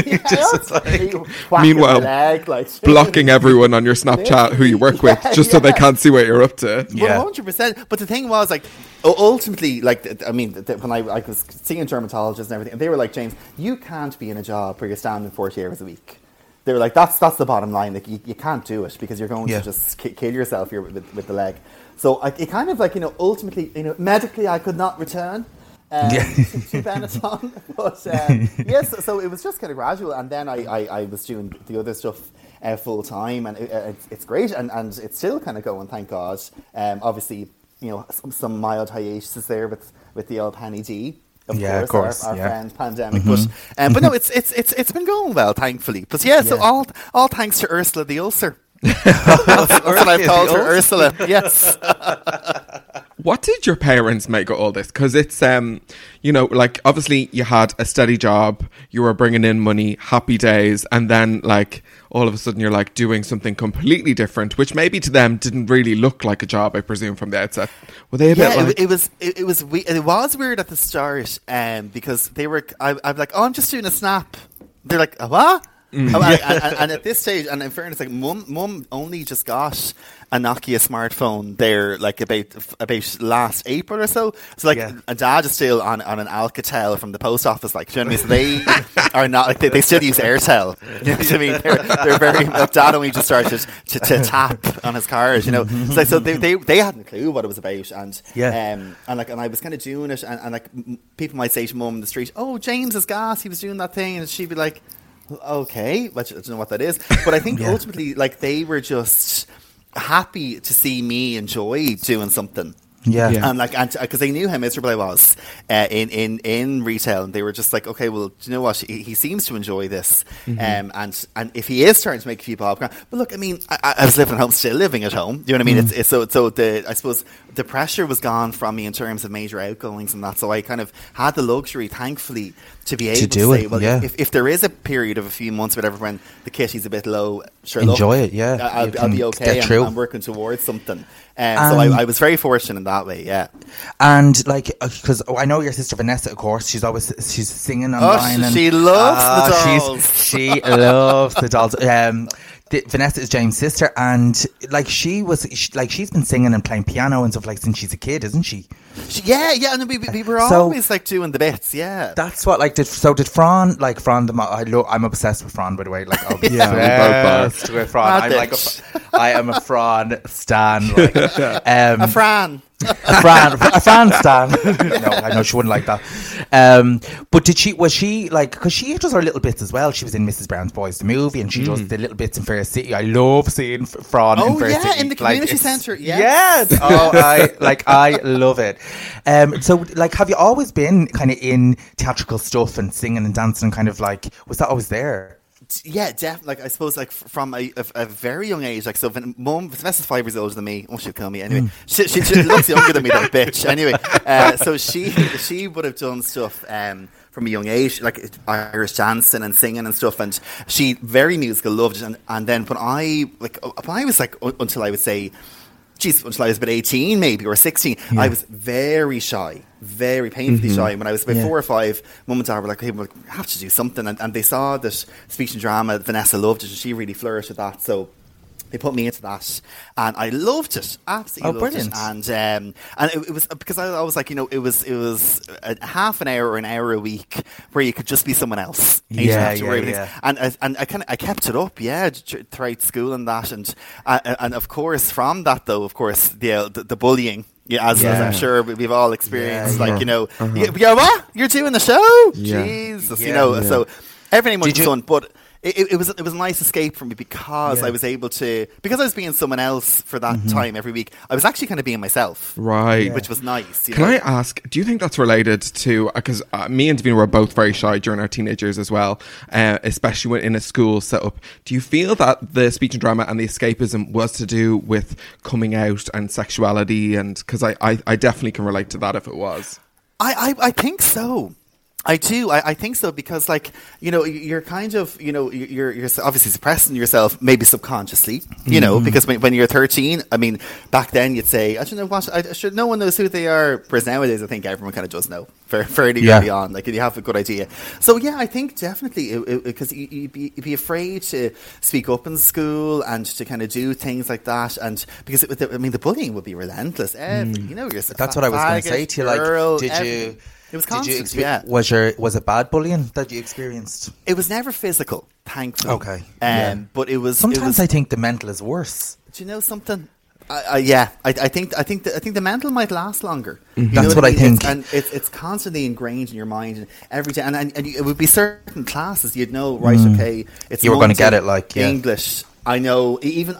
Meanwhile, blocking everyone on your Snapchat who you work with just so they can't see what you're up to. 100%. But the thing was, like, ultimately, like, I mean, when I was seeing dermatologists and everything, they were like, James, you can't be in a job where you're standing 40 hours a week. They were like, that's the bottom line. Like, you can't do it because you're going to just kill yourself here with the leg. So it kind of like, ultimately, medically I could not return to Benetton. But yes, so it was just kind of gradual. And then I was doing the other stuff full time, and it's great. And it's still kind of going, thank God. Obviously, some mild hiatuses there with the old Penny D. Of course, our friend Pandemic. Mm-hmm. But no, it's been going well, thankfully. But so all thanks to Ursula the ulcer. That's what I've called her, Ursula. Yes. What did your parents make of all this? Because it's, like, obviously you had a steady job, you were bringing in money, happy days, and then, like, all of a sudden you're, like, doing something completely different, which maybe to them didn't really look like a job, I presume, from the outset. Were they a bit like... It was weird at the start, because they were... I'm like, oh, I'm just doing a snap. They're like, what? And at this stage, and in fairness, like mum only just got a Nokia smartphone there, like about last April or so. So like, a dad is still on an Alcatel from the post office, like, do you know what I mean? So they are not like they still use Airtel. You know what I mean? They're very. Like, dad only just started to tap on his card, So they hadn't a clue what it was about, and I was kind of doing it, and like people might say to mum in the street, "Oh, James's gas, he was doing that thing," and she'd be like, okay, I don't know what that is, but I think ultimately, like, they were just happy to see me enjoy doing something. And like, because they knew how miserable I was in retail, and they were just like, okay, well, do you know what? He seems to enjoy this, and if he is starting to make a few popcorn, but look, I mean, I was living at home, still living at home. You know what I mean? It's so I suppose the pressure was gone from me in terms of major outgoings and that. So I kind of had the luxury, thankfully, to be able to say, well, if there is a period of a few months, whatever, when the kitty's a bit low, sure, enjoy it. I'll be okay. I'm working towards something. So I was very fortunate in that way, And like, because I know your sister Vanessa, of course, she's singing online. She loves the dolls. She loves the dolls. Vanessa is James' sister, and like she's been singing and playing piano and stuff like since she's a kid, isn't she? And we were always like doing the bits. That's what did Fran, like Fran. I'm obsessed with Fran, by the way. Like, obsessed with Fran. I am a Fran stan. Like, a Fran. A Fran stan. No, I know she wouldn't like that. But was she like, because she does her little bits as well. She was in Mrs. Brown's Boys, the movie, and she does the little bits in Fair City. I love seeing Fran in Fair City. In the community centre. Yes. Oh, I love it. So like, have you always been kind of in theatrical stuff and singing and dancing, and kind of like, was that always there? Yeah, definitely. Like, I suppose, like, from a very young age, like, so Mum, Vanessa's 5 years older than me. Oh, she'll kill me anyway. She looks younger than me, that bitch. Anyway, so she would have done stuff from a young age, like Irish dancing and singing and stuff, and she very musical, loved it. And then when I was like, until I would say, until I was about 18 maybe, or 16, I was very shy, very painfully shy. When I was about 4 or 5, Mum and Dad were like, hey, we have to do something. And they saw that speech and drama, Vanessa loved it, and she really flourished with that. So they put me into that, and I loved it, absolutely loved it. And it was because I was like, it was a half an hour or an hour a week where you could just be someone else. And I kept it up, throughout school and that, and of course from that though, of course the bullying. As I'm sure we've all experienced, what? You're doing the show? Jesus, so everything was fun, but it was a nice escape for me because I was able to, because I was being someone else for that time every week, I was actually kind of being myself. Right. Which was nice. Can I ask, do you think that's related to, because me and Davina were both very shy during our teenagers as well, especially when in a school setup. Do you feel that the speech and drama and the escapism was to do with coming out and sexuality? And because I definitely can relate to that if it was. I think so. I do. I think so because, like, you know, you're kind of, you know, you're obviously suppressing yourself, maybe subconsciously, you know, because when you're 13, I mean, back then you'd say, I don't know what, no one knows who they are. Whereas nowadays, I think everyone kind of does know fairly early on. Like, you have a good idea. So yeah, I think definitely because you'd be afraid to speak up in school and to kind of do things like that, and because the bullying would be relentless. You know, that's what I was going to say to you. Like, did you? It was constant, Was it bad bullying that you experienced? It was never physical, thankfully. Okay. But it was... Sometimes I think the mental is worse. Do you know something? I think the mental might last longer. Mm-hmm. That's what I think. It's constantly ingrained in your mind and every day. And it would be certain classes you'd know, right, okay, it's you were going to get it, like, English... I know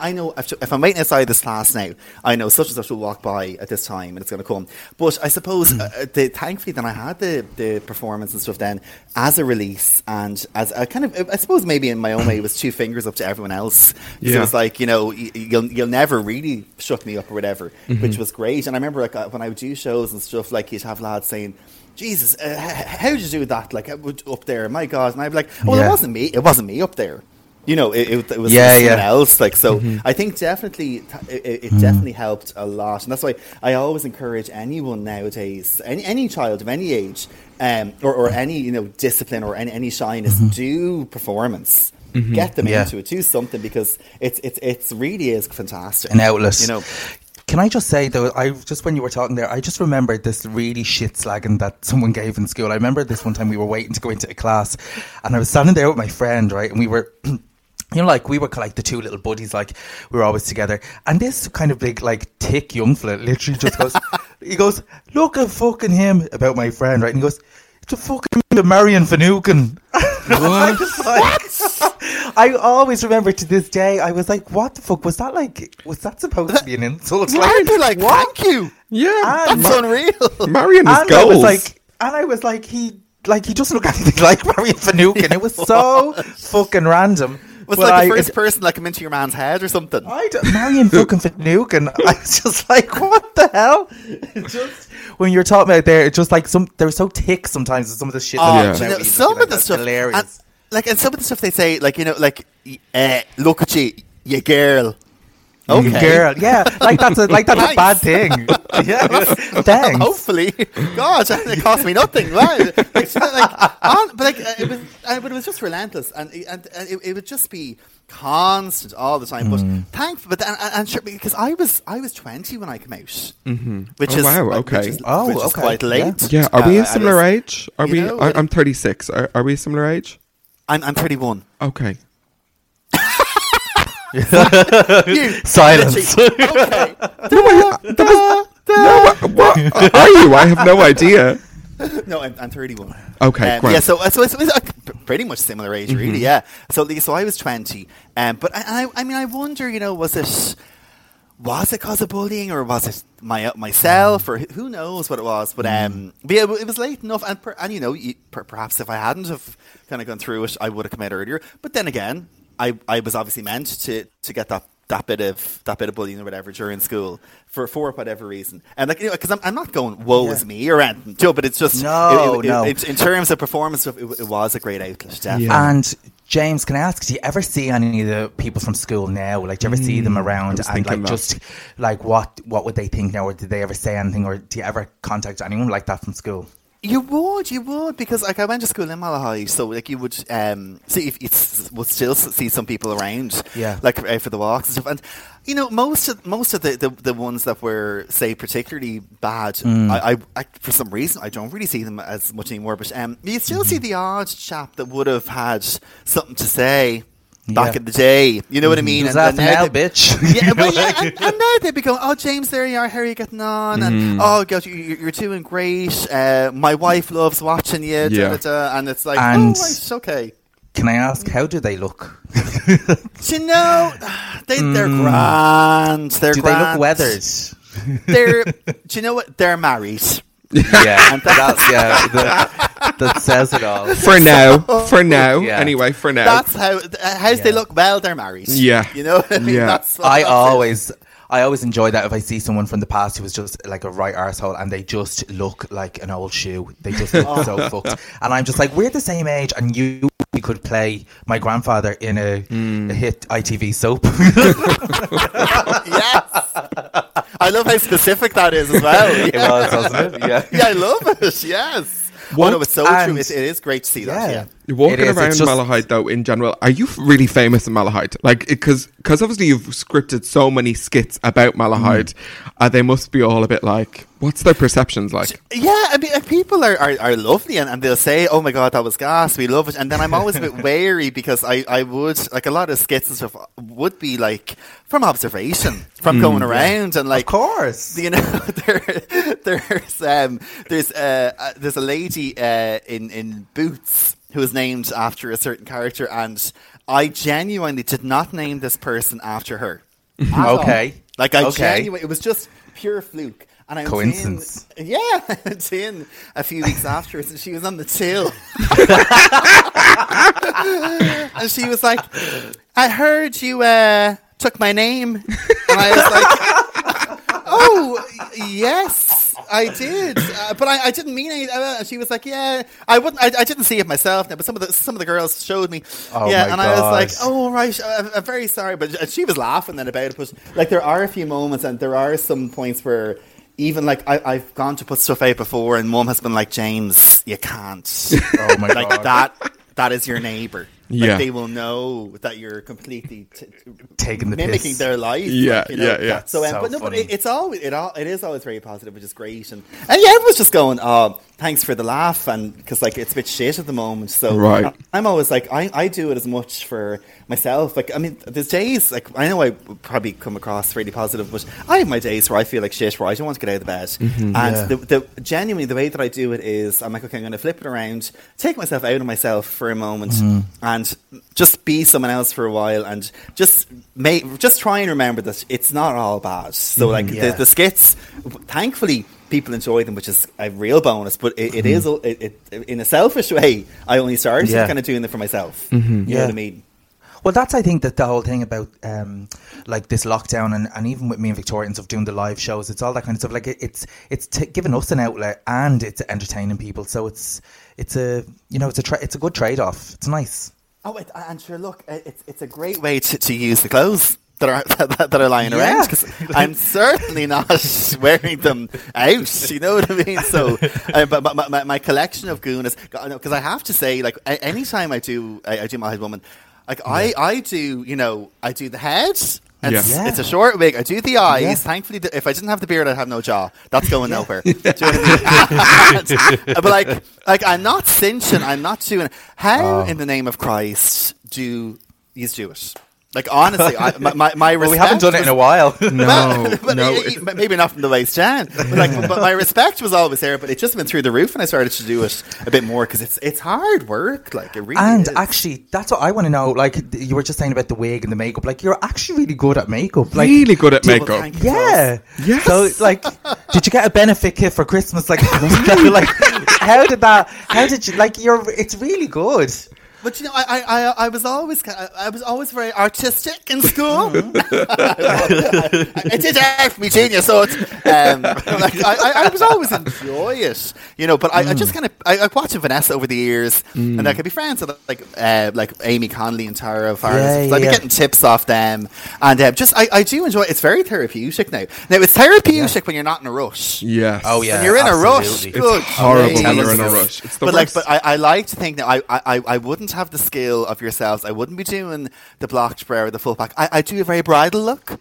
if I'm waiting outside this class now, I know such and such will walk by at this time and it's going to come. But I suppose, thankfully, then I had the performance and stuff then as a release and as a kind of, I suppose maybe in my own way, it was 2 fingers up to everyone else. So it was like, you know, you'll never really shut me up or whatever, which was great. And I remember like when I would do shows and stuff, like you'd have lads saying, Jesus, how did you do that? Like up there, my God. And I'd be like, well, it wasn't me up there. You know, it was someone else. Like, so I think definitely it definitely helped a lot. And that's why I always encourage anyone nowadays, any child of any age, or any, you know, discipline or any shyness, do performance. Get them into it, do something, because it's really is fantastic. An outlet. You know. Can I just say, though, when you were talking there, I just remembered this really shit slagging that someone gave in school. I remember this one time we were waiting to go into a class and I was standing there with my friend, right, and we were... You know, like, we were like the 2 little buddies, like, we were always together. And this kind of big, like, thick young fella literally just goes, he goes, look at fucking him, about my friend, right? And he goes, it's a fucking Marion Finucane. What? I always remember to this day, I was like, what the fuck? Was that supposed to be an insult? Like, thank you. Yeah. That's unreal. Marion is goals. I was like, he doesn't look anything like Marion Finucane. It was so fucking random. Was like the first person that came into your man's head or something? Marion fucking Finucane. I was just like, what the hell? Just when you're talking about there, it's just like they were so thick sometimes. Some of the shit. Some of the stuff, hilarious. And some of the stuff they say, like, you know, like, look at you girl. Okay. Girl, yeah, like that's a nice. Bad thing. Yeah, thanks. Hopefully, God, it cost me nothing. Wow. But it was just relentless, and it would just be constant all the time. But sure, because I was 20 when I came out, which is quite late. Yeah, are we a similar age? Are we? I'm 36. Are we a similar age? I'm 31. Okay. Silence. Okay. What are you? I have no idea. No, I'm 31. Okay, yeah. So it's pretty much similar age, really. Yeah. So I was 20, but I mean, I wonder, you know, was it because of bullying, or was it myself, or who knows what it was? But yeah, it was late enough, and you know, perhaps if I hadn't have kind of gone through it, I would have come out earlier. But then again, I was obviously meant to get that bit of bullying or whatever during school for whatever reason, and like, you know, because I'm not going woe is me or anything, Joe, but it's just no. In terms of performance stuff, it was a great outlet, definitely. Yeah. And James, can I ask, do you ever see any of the people from school now? Like, do you ever see them around, and like, just like what would they think now, or did they ever say anything, or do you ever contact anyone like that from school? You would, because like I went to school in Malahide, so like you would see if you would still see some people around, like for the walks and stuff. And you know, most of the ones that were, say, particularly bad, I for some reason I don't really see them as much anymore. But you still see the odd chap that would have had something to say back in the day, you know what I mean? And now, bitch. Yeah, but and now they'd be going, oh, James, there you are, how are you getting on? And oh, God, you're doing great. My wife loves watching you. And it's like, it's okay. Can I ask, how do they look? Do you know, they're grand. Do they look weathered? Do you know what? They're married. Yeah, and that says it all. For now. Yeah. Anyway, for now. That's how they look. Well, they're married. Yeah, you know what I mean? Yeah. I always enjoy that if I see someone from the past who was just like a right arsehole and they just look like an old shoe. They just look so fucked. And I'm just like, we're the same age and you could play my grandfather in a hit ITV soap. Yes. I love how specific that is as well. It was, wasn't it? Yeah. Yeah, I love it. Yes. Oh, no, it's so true. It is great to see that. Yeah. You're walking around Malahide, though, in general, are you really famous in Malahide? Like, because obviously you've scripted so many skits about Malahide, they must be all a bit like, what's their perceptions like? Yeah, I mean, people are lovely and they'll say, oh my God, that was gas, we love it. And then I'm always a bit wary because I would, like a lot of skits and stuff would be like from observation, from going around and like, of course, you know, there's a lady in Boots who is named after a certain character, and I genuinely did not name this person after her. Okay. Like, genuinely, it was just pure fluke. And I coincidence. I went in a few weeks afterwards, and she was on the till. And she was like, I heard you took my name. And I was like, oh, yes. I did, but I didn't mean it. She was like, "Yeah, I wouldn't. I didn't see it myself, but some of the girls showed me. Oh yeah, my and God. I was like, oh right, I'm very sorry." But she was laughing then about it. But like, there are a few moments, and there are some points where even like I've gone to put stuff out before, and Mum has been like, "James, you can't." Oh my like God. That is your neighbour. Yeah. Like, they will know that you're completely taking the mimicking piss. their life. Yeah, like, you know? yeah. So, but funny. it is always very positive, which is great. And yeah, everyone's just going, "Oh, thanks for the laugh," and because like it's a bit shit at the moment. So right. I'm always like, I do it as much for myself. Like, I mean, there's days like I know I probably come across really positive, but I have my days where I feel like shit, where I don't want to get out of the bed. Mm-hmm, and the genuinely the way that I do it is I'm like, okay, I'm going to flip it around, take myself out of myself for a moment, and just be someone else for a while, and just try and remember that it's not all bad. So like the skits, thankfully people enjoy them, which is a real bonus. But it is in a selfish way. I only started kind of doing it for myself. You know what I mean? Well, that's, I think, that the whole thing about like this lockdown and even with me and Victoria and stuff doing the live shows, it's all that kind of stuff. Like it's giving us an outlet and it's entertaining people. So it's a good trade off. It's nice. Oh, and sure, look, it's a great way to use the clothes that are lying around, because I'm certainly not wearing them out. You know what I mean? So, but my collection of Goonas, because I have to say, like, anytime I do Malahide Woman, like I do the head. It's a short wig. I do the eyes. Yeah. Thankfully, if I didn't have the beard, I'd have no jaw. That's going nowhere. Do you know what I mean? But like I'm not cinching. I'm not doing. How in the name of Christ do you do it? Like, honestly, my respect. Well, we haven't done it in a while. No. Maybe not from the waist down. But my respect was always there. But it just went through the roof, and I started to do it a bit more because it's hard work. Like, it really is. And actually, that's what I want to know. Like, you were just saying about the wig and the makeup. Like, you're actually really good at makeup. Like, really good at makeup. Yeah. Yes. So, like, did you get a benefit kit for Christmas? Like, like, how did you? Like, it's really good. But you know, I was always very artistic in school. I did art for me genius, so it's, I was always enjoy it, you know. But I just kind of I watching Vanessa over the years, and I could be friends with like Amy Connolly and Tara Farris. So I'd be getting tips off them, and I do enjoy it. It's very therapeutic now. Now it's therapeutic when you're not in a rush. Yes. Oh yeah. When you're in a rush, it's horrible when you're in a rush. It's the worst. But I like to think that I wouldn't have the skill of yourselves. I wouldn't be doing the blocked brow or the full pack. I do a very bridal look.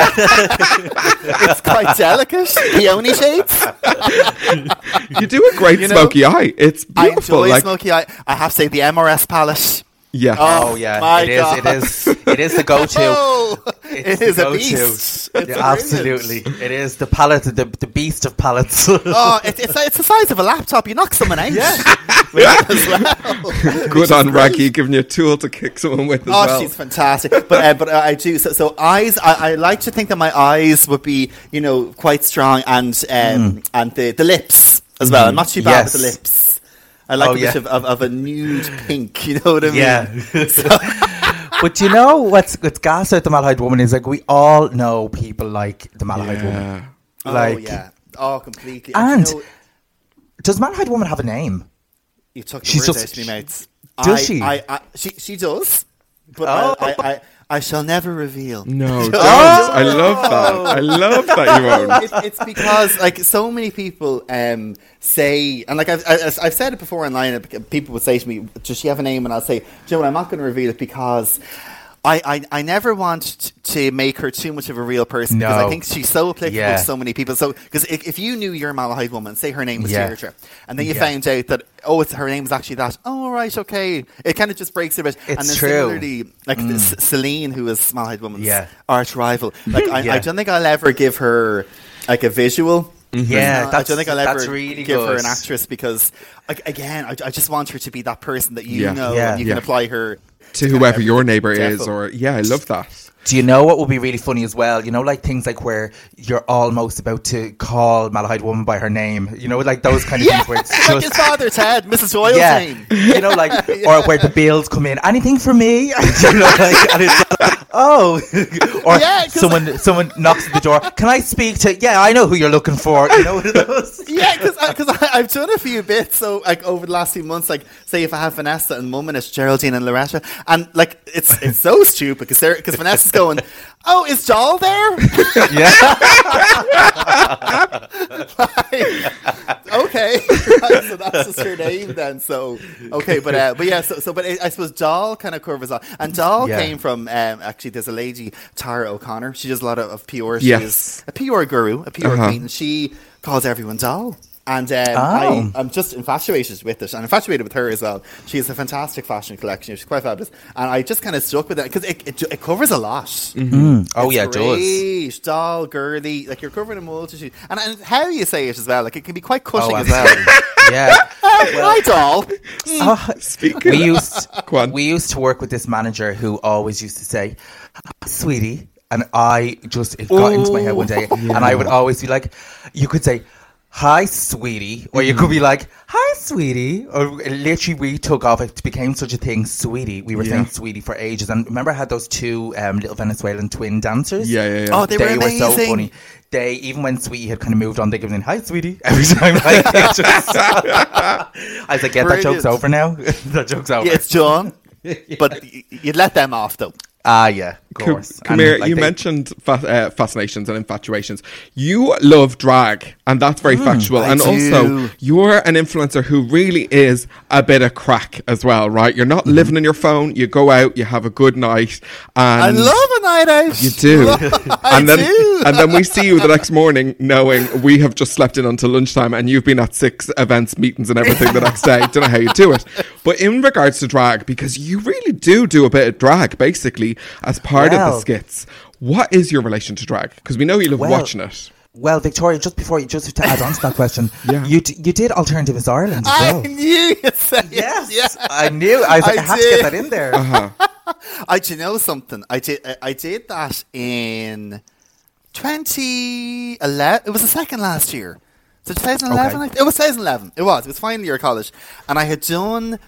It's quite delicate. Peony shades. You do a great smoky eye. It's beautiful. I enjoy smoky eye. I have to say the MRS polish. Yeah. Oh yeah. It is the go-to. It is a beast. Absolutely. It is the palette, the beast of palettes. It's the size of a laptop. You knock someone out. Yeah. As well. Good on Raggy, giving you a tool to kick someone with as well. Oh, she's fantastic. But I do so eyes. I like to think that my eyes would be, you know, quite strong, and the lips as well. I'm not too bad with the lips. I like a bit of a nude pink, you know what I mean? Yeah. But do you know what's gas out the Malahide Woman is like we all know people like the Malahide Woman. Completely. And does Malahide Woman have a name? You took the words out of me, mates. Does she? She does. But I shall never reveal. No, don't. I love that. I love that you won't. It's because like so many people say, and like I've said it before online. People would say to me, "Does she have a name?" And I'll say, "Joe, I'm not going to reveal it because I never want to make her too much of a real person because I think she's so applicable to so many people. So because if you knew your Malahide Woman, say her name was Deirdre, and then you found out that her name is actually that. Oh right, okay. It kind of just breaks it a bit. It's and then true. Similarly, like Celine, who is Malahide Woman's arch rival. Like I don't think I'll ever give her like a visual. Yeah, I don't think I'll ever really give her an actress because again, I just want her to be that person that you know and you can apply her to whoever your neighbour is, or I love that. Do you know what would be really funny as well? You know, like things like where you're almost about to call Malahide Woman by her name. You know, like those kind of things where it's just like his father's head, Mrs. Doyle's name. You know, like or where the bills come in. Anything for me? You know, like, and it's like, or someone knocks at the door. Can I speak to? Yeah, I know who you're looking for. You know, one of those. Yeah, because I've done a few bits. So like over the last few months, like say if I have Vanessa and Mum and it's Geraldine and Loretta, and like it's so stupid because Vanessa's going, oh, is Doll there? Yeah. Okay, so that's just her name then. So okay, but I suppose Doll kind of covers that, and Doll came from actually there's a lady Tara O'Connor. She does a lot of PR. She's a PR guru, a PR queen, and she calls everyone Doll. And I'm just infatuated with it, and infatuated with her as well. She has a fantastic fashion collection. She's quite fabulous, and I just kind of stuck with it because it covers a lot. Mm-hmm. Oh yeah, it does. Doll, girly, like you're covering a multitude, and how you say it as well. Like it can be quite cutting as well. Yeah. Hi, Doll. We used to work with this manager who always used to say, "Sweetie," and it got into my head one day, and I would always be like, you could say, "Hi, sweetie," or you could be like, "Hi, sweetie," or literally we took off. It became such a thing, sweetie. We were saying sweetie for ages, and remember I had those two little Venezuelan twin dancers. Yeah. Oh, they were amazing. So funny. They even when Sweetie had kind of moved on, they gave them "Hi, sweetie" every time. Like, I was like, "Yeah, that joke's over now. That joke's over." Yeah, it's done. But you'd let them off though. Yeah, of course. Come here, you mentioned fascinations and infatuations. You love drag, and that's very factual. And also, you're an influencer who really is a bit of crack as well, right? You're not living in your phone. You go out, you have a good night. And I love a night out. You do. And then we see you the next morning knowing we have just slept in until lunchtime and you've been at 6 events, meetings and everything the next day. Don't know how you do it. But in regards to drag, because you really do a bit of drag, basically, as part of the skits. What is your relation to drag? Because we know you love watching it. Well, Victoria, just to add on to that question, you did Alternative Miss Ireland as well. I knew you'd say yes. I knew. I had to get that in there. Do you know something? I did that in 2011. It was the second last year. So 2011? Okay. It was 2011. It was final year of college. And I had done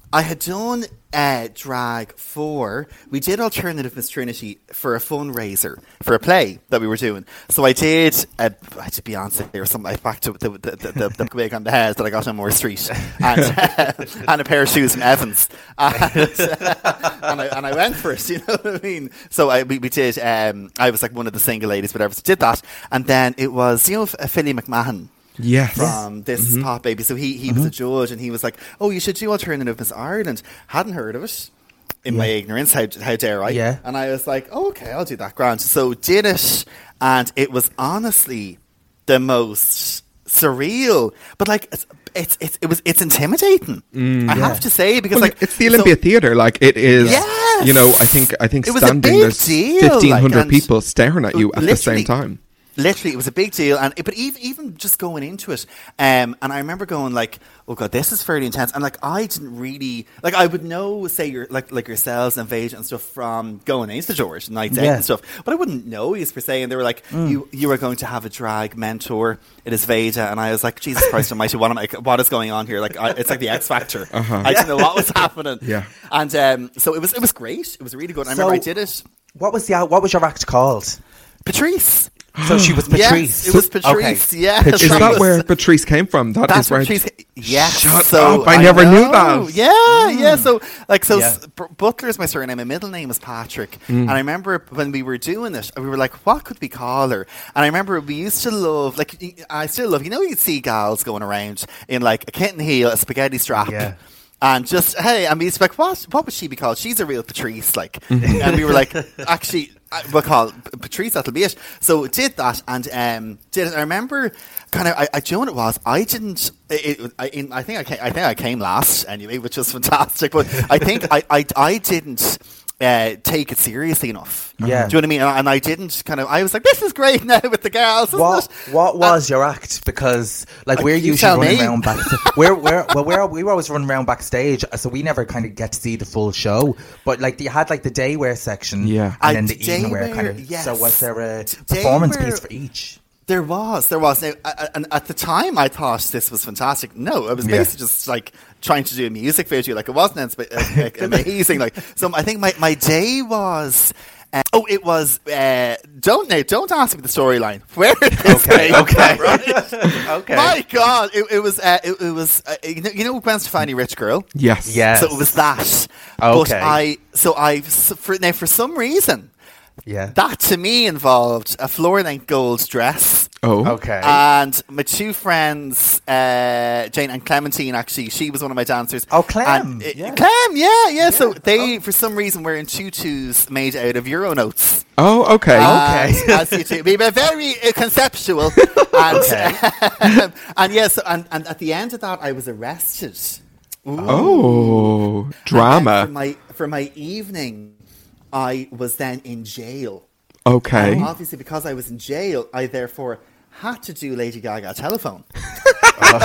drag we did Alternative Miss Trinity for a fundraiser for a play that we were doing. So I did Beyonce or something. I backed up the wig on the head that I got on Moore Street and a pair of shoes from Evans and I went for it, you know what I mean? So we did I was like one of the single ladies, whatever, so did that. And then it was, Philly McMahon. Yes. From This Is Pop Baby. So he was a judge and he was like, oh, you should do Alternative Miss Ireland. Hadn't heard of it in my ignorance. How dare I? Yeah. And I was like, oh, okay, I'll do that. Grand. So did it, and it was honestly the most surreal, but like it's intimidating. I have to say, because it's the Olympia Theatre. Like it is. Yes. I think it was standing a big there's deal, 1,500 people staring at you at the same time. Literally, it was a big deal, but even just going into it, and I remember going like, "Oh God, this is fairly intense." And like, I didn't really like. I would know, say, your like yourselves and Veda and stuff from going into George nights out and stuff, but I wouldn't know you per se. And they were like, "You are going to have a drag mentor. It is Veda," and I was like, "Jesus Christ Almighty, what is going on here?" Like, it's like the X Factor. I didn't know what was happening. Yeah, and so it was great. It was really good. And I remember I did it. What was your act called? Patrice. So she was Patrice. Yes, it was Patrice. Okay. Yeah, is that where Patrice came from? That's where Patrice. Yes. Shut up! I never knew that. Yeah. So Butler is my surname. My middle name is Patrick. And I remember when we were doing it, we were like, "What could we call her?" And I remember we used to love, like, I still love. You know, you'd see gals going around in like a kitten heel, a spaghetti strap. Yeah. And just, hey, and we used to be like, what would she be called? She's a real Patrice, like. And we were like, actually, we'll call Patrice, that'll be it. So did that, and did it. I remember kind of, do you know what it was? I didn't, I think I came last anyway, which was fantastic, but I think I didn't take it seriously enough. Yeah. Do you know what I mean? And I didn't I was like, this is great now with the girls. What was your act? Because like we're usually running around we were always running around backstage, so we never kind of get to see the full show. But like you had like the day wear section, and then the evening wear kind of. Yes. So was there a performance piece for each? There was. Now, and at the time, I thought this was fantastic. No, I was basically just like trying to do a music video. Like, it wasn't amazing. Like, so I think my day was. It was. Don't ask me the storyline. Where is this day? Okay. Right? Okay. My God, it was. You know Gwen Stefani, Rich Girl. Yes. So it was that. Okay. But for some reason. Yeah, that to me involved a floor-length gold dress. Oh, okay. And my two friends, Jane and Clementine, actually, she was one of my dancers. Oh, Clem. Clem, yeah. So they, for some reason, were in tutus made out of Euro notes. Oh, okay. As you do. We were very conceptual. And, and yes, and at the end of that, I was arrested. Ooh. Oh, drama. For my evening, I was then in jail. Okay. And obviously, because I was in jail, I therefore had to do Lady Gaga telephone. And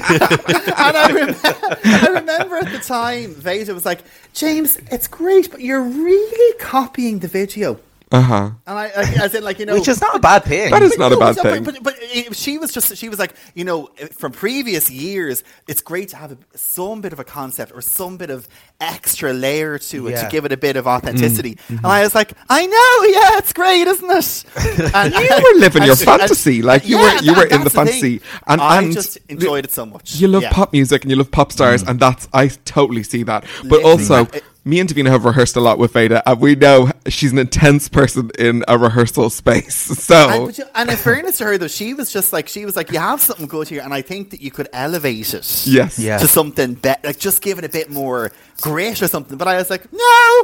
I remember at the time, Veda was like, "James, it's great, but you're really copying the video." And as in, like, you know, which is not a bad thing. That is not a bad thing. But she was like, you know, from previous years, it's great to have some bit of a concept or some bit of extra layer to it to give it a bit of authenticity. And I was like, I know, it's great, isn't it? And you were living your fantasy, like you were in the fantasy, and I just enjoyed it so much. You love pop music and you love pop stars, and I totally see that. But also, me and Davina have rehearsed a lot with Veda, and we know she's an intense person in a rehearsal space. So, and in fairness to her, though, she was like, you have something good here, and I think that you could elevate it, to something better, like just give it a bit more grit or something. But I was like, no.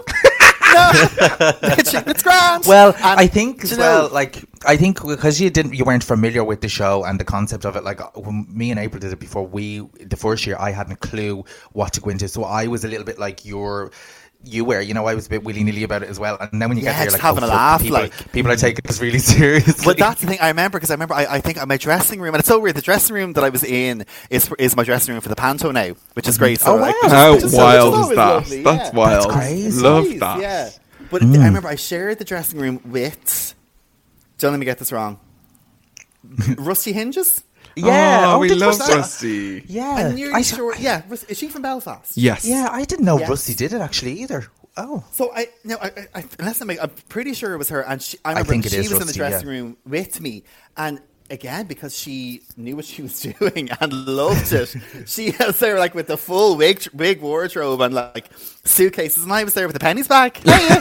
It's grand. Well, and I think as well, like, I think because you weren't familiar with the show and the concept of it. Like, when me and April did it before, the first year, I hadn't a clue what to go into, so I was a little bit like you were, you know, I was a bit willy-nilly about it as well. And then when you get there, like, having a laugh, people are taking this really seriously. But that's the thing, I remember I think my dressing room, and it's so weird, the dressing room that I was in is my dressing room for the Panto now, which is great. So, wow. How wild is that? Lovely, that's wild. That's crazy. Love that. Yeah. But I remember I shared the dressing room with, don't let me get this wrong, Rusty Hinges? Yeah, we love Rusty. Yeah, I'm nearly sure. Yeah, is she from Belfast? Yes. Yeah, I didn't know Rusty did it actually either. Oh, so I'm pretty sure it was her, and I remember she was Rusty, in the dressing room with me, and again, because she knew what she was doing and loved it, she was there like with the full wig wardrobe and like suitcases, and I was there with the pennies bag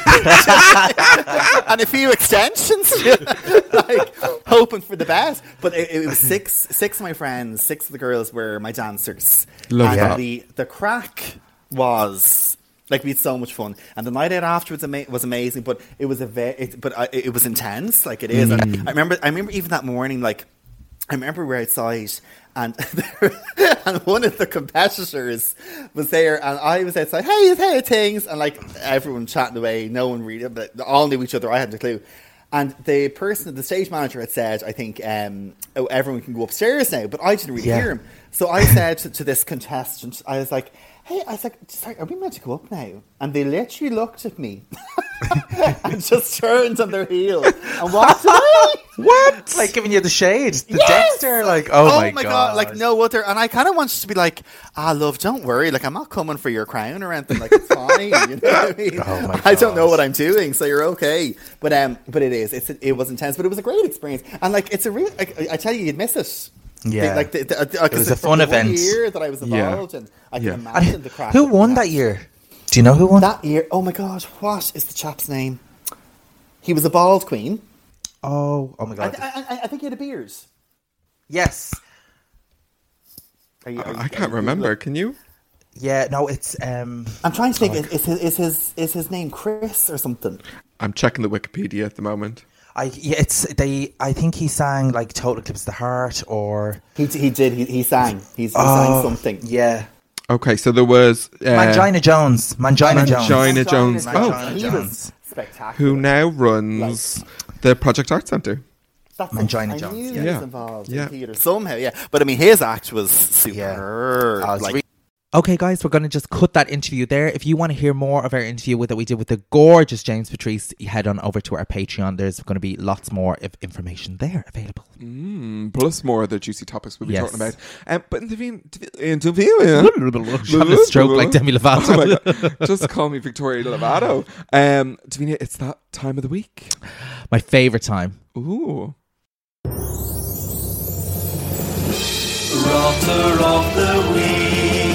and a few extensions, like hoping for the best. But it was six of my friends, six of the girls were my dancers. Love that. The crack was. Like, we had so much fun, and the night out afterwards was amazing. But it was it was intense, like it is. And I remember even that morning, like I remember we were outside, and and one of the competitors was there, and I was outside. Hey things, and like everyone chatting away, no one really, but all knew each other. I hadn't a clue. And the stage manager had said, I think, everyone can go upstairs now, but I didn't really hear him. So I said to this contestant, I was like, hey, sorry, are we meant to go up now? And they literally looked at me and just turned on their heel and walked away. What? Like giving you the shade, the Dexter, like, oh my God. Like no other. And I kind of wanted to be like, love, don't worry. Like, I'm not coming for your crown or anything. Like, it's fine. You know what I mean? Oh my I don't know what I'm doing, so you're okay. But it was intense, but it was a great experience. And like, it's a real, I tell you, you'd miss it. Yeah, it was a fun event. One year that I was involved, and I can imagine the crack. Who won that year? Do you know who won that year? Oh my God, what is the chap's name? He was a bald queen. Oh my God! I think he had a beard. Yes. I can't remember. Can you? Yeah, no, it's. I'm trying to think. Is his name Chris or something? I'm checking the Wikipedia at the moment. I think he sang like Total Eclipse of the Heart, or he did. He sang. He sang something. Yeah. Okay, so there was Mangina Jones. Mangina Jones. He was spectacular. Who now runs the Project Art Centre. That's Mangina Jones. He was involved in theatre somehow. Yeah, but I mean, his act was superb. Okay, guys, we're going to just cut that interview there. If you want to hear more of our interview that we did with the gorgeous James Patrice, head on over to our Patreon. There's going to be lots more information there available. Plus more of the juicy topics we'll be talking about. But interview, having a stroke like Demi Lovato. Oh my God. Just call me Victoria Lovato. Davina, it's that time of the week. My favourite time. Ooh. Rotter of the week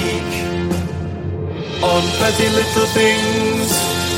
on Petty Little Things.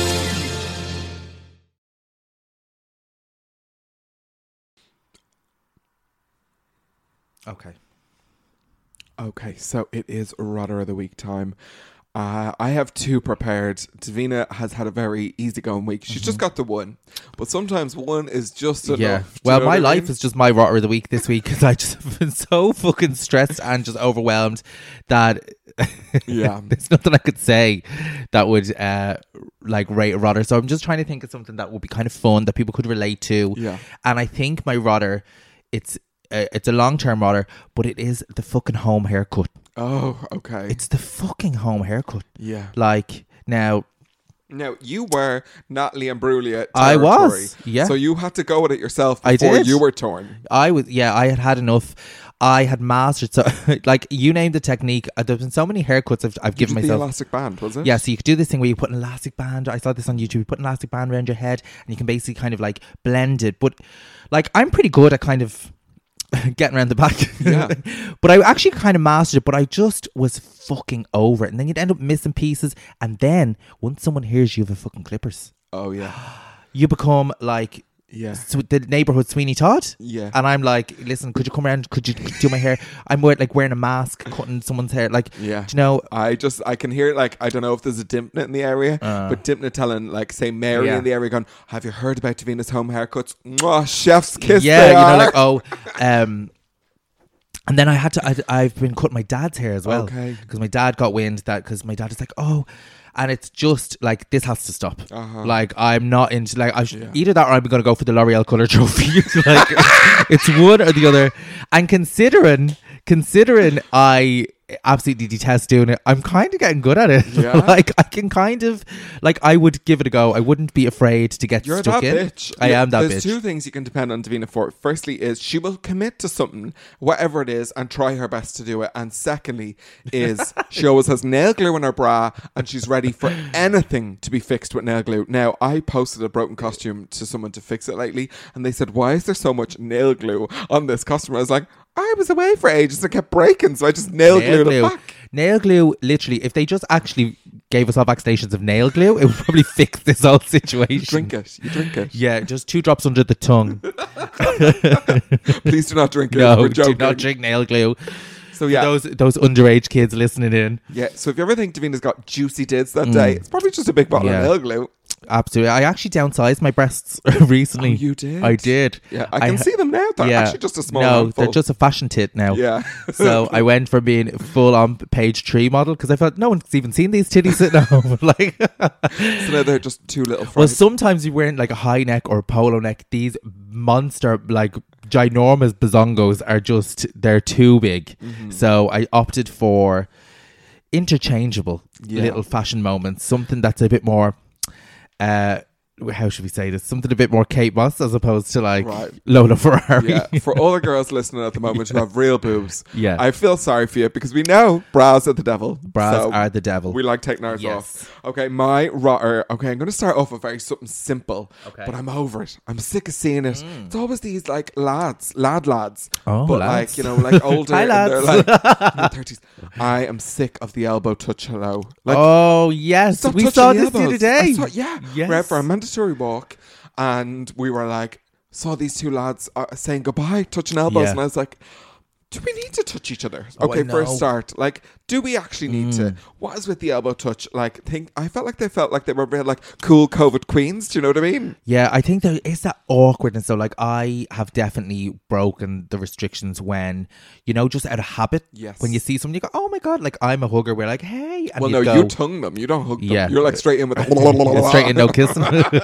Okay, so it is Rotter of the Week time. I have two prepared. Davina has had a very easygoing week. She's just got the one. But sometimes one is just enough. Yeah. Well, my life is just my Rotter of the Week this week because I just have been so fucking stressed and just overwhelmed that there's nothing I could say that would rate a Rotter. So I'm just trying to think of something that would be kind of fun that people could relate to. Yeah. And I think my Rotter, it's a long-term Rotter, but it is the fucking home haircut. Oh, okay. It's the fucking home haircut. Yeah. Like, now, you were Natalie Imbruglia territory. I was, yeah. So you had to go with it yourself before you were torn. I had enough. I had mastered, so like, you named the technique. There's been so many haircuts I've given myself. The elastic band, was it? Yeah, so you could do this thing where you put an elastic band. I saw this on YouTube. You put an elastic band around your head and you can basically kind of like blend it. But like, I'm pretty good at kind of getting around the back. Yeah. But I actually kind of mastered it, but I just was fucking over it. And then you'd end up missing pieces. And then once someone hears you have a fucking clippers. Oh, yeah. You become like the neighborhood Sweeney Todd. Yeah. And I'm like, listen, could you come around? Could you do my hair? I'm wearing a mask, cutting someone's hair. Like, yeah. Do you know? I can hear it. Like, I don't know if there's a Dimpnit in the area, but Dimpnit telling, like, say Mary in the area going, have you heard about Davina's home haircuts? Mwah, chef's kiss. Yeah, and then I've been cutting my dad's hair as well. Okay. Because my dad got wind that, because my dad is like, oh, and it's just like, this has to stop. Like, I'm not into, like, either that or I'm going to go for the L'Oreal Colour Trophy. Like, it's one or the other. And considering I absolutely detest doing it, I'm kind of getting good at it. Yeah. Like, I can kind of, like, I would give it a go. I wouldn't be afraid to get stuck in. Bitch. I am that bitch. There's two things you can depend on Davina for. Firstly is she will commit to something, whatever it is, and try her best to do it. And secondly is she always has nail glue in her bra and she's ready for anything to be fixed with nail glue. Now, I posted a broken costume to someone to fix it lately, and they said, why is there so much nail glue on this costume? I was like, I was away for ages. It kept breaking, so I just nail glued it back. Nail glue, literally, if they just actually gave us all vaccinations of nail glue, it would probably fix this whole situation. You drink it. Yeah, just 2 drops under the tongue. Please do not drink it. No, we're joking. do not drink nail glue. So yeah, those underage kids listening in. Yeah, so if you ever think Davina's got juicy dids that day, it's probably just a big bottle of nail glue. Absolutely. I actually downsized my breasts recently. Oh, you did? I did. Yeah, I can see them now. They're actually just a small handful. They're just a fashion tit now. Yeah. So I went from being full on page 3 model because I felt no one's even seen these titties at home. Like, so now they're just too little. Well, sometimes you're wearing like a high neck or a polo neck. These monster, like, ginormous bazongos are just, they're too big. So I opted for interchangeable little fashion moments, something that's a bit more how should we say this, something a bit more Kate Moss as opposed to like Lola Ferrari. Yeah, for all the girls listening at the moment who have real boobs, I feel sorry for you because we know bras are the devil. Bras are the devil. We like taking ours off. Okay, my rotter. Okay, I'm going to start off with something simple, but I'm over it. I'm sick of seeing it. It's always these like lads, but lads. Like, you know, like older. Hi, lads. And they're like in their 30s. I am sick of the elbow touch. Hello. Like, oh yes, we saw this the other day. We're out for a mandatory walk, and we were like, saw these two lads saying goodbye, touching elbows, and I was like, do we need to touch each other? Okay, for a start, like, do we actually need to? What is with the elbow touch? Like, I felt like they were real, like, cool COVID queens. Do you know what I mean? Yeah, I think there is that awkwardness. So, like, I have definitely broken the restrictions when, you know, just out of habit. Yes. When you see someone, you go, oh my God, like, I'm a hugger. We're like, hey. And you tongue them. You don't hug them. Yeah. You're like straight in with the straight in, no kissing.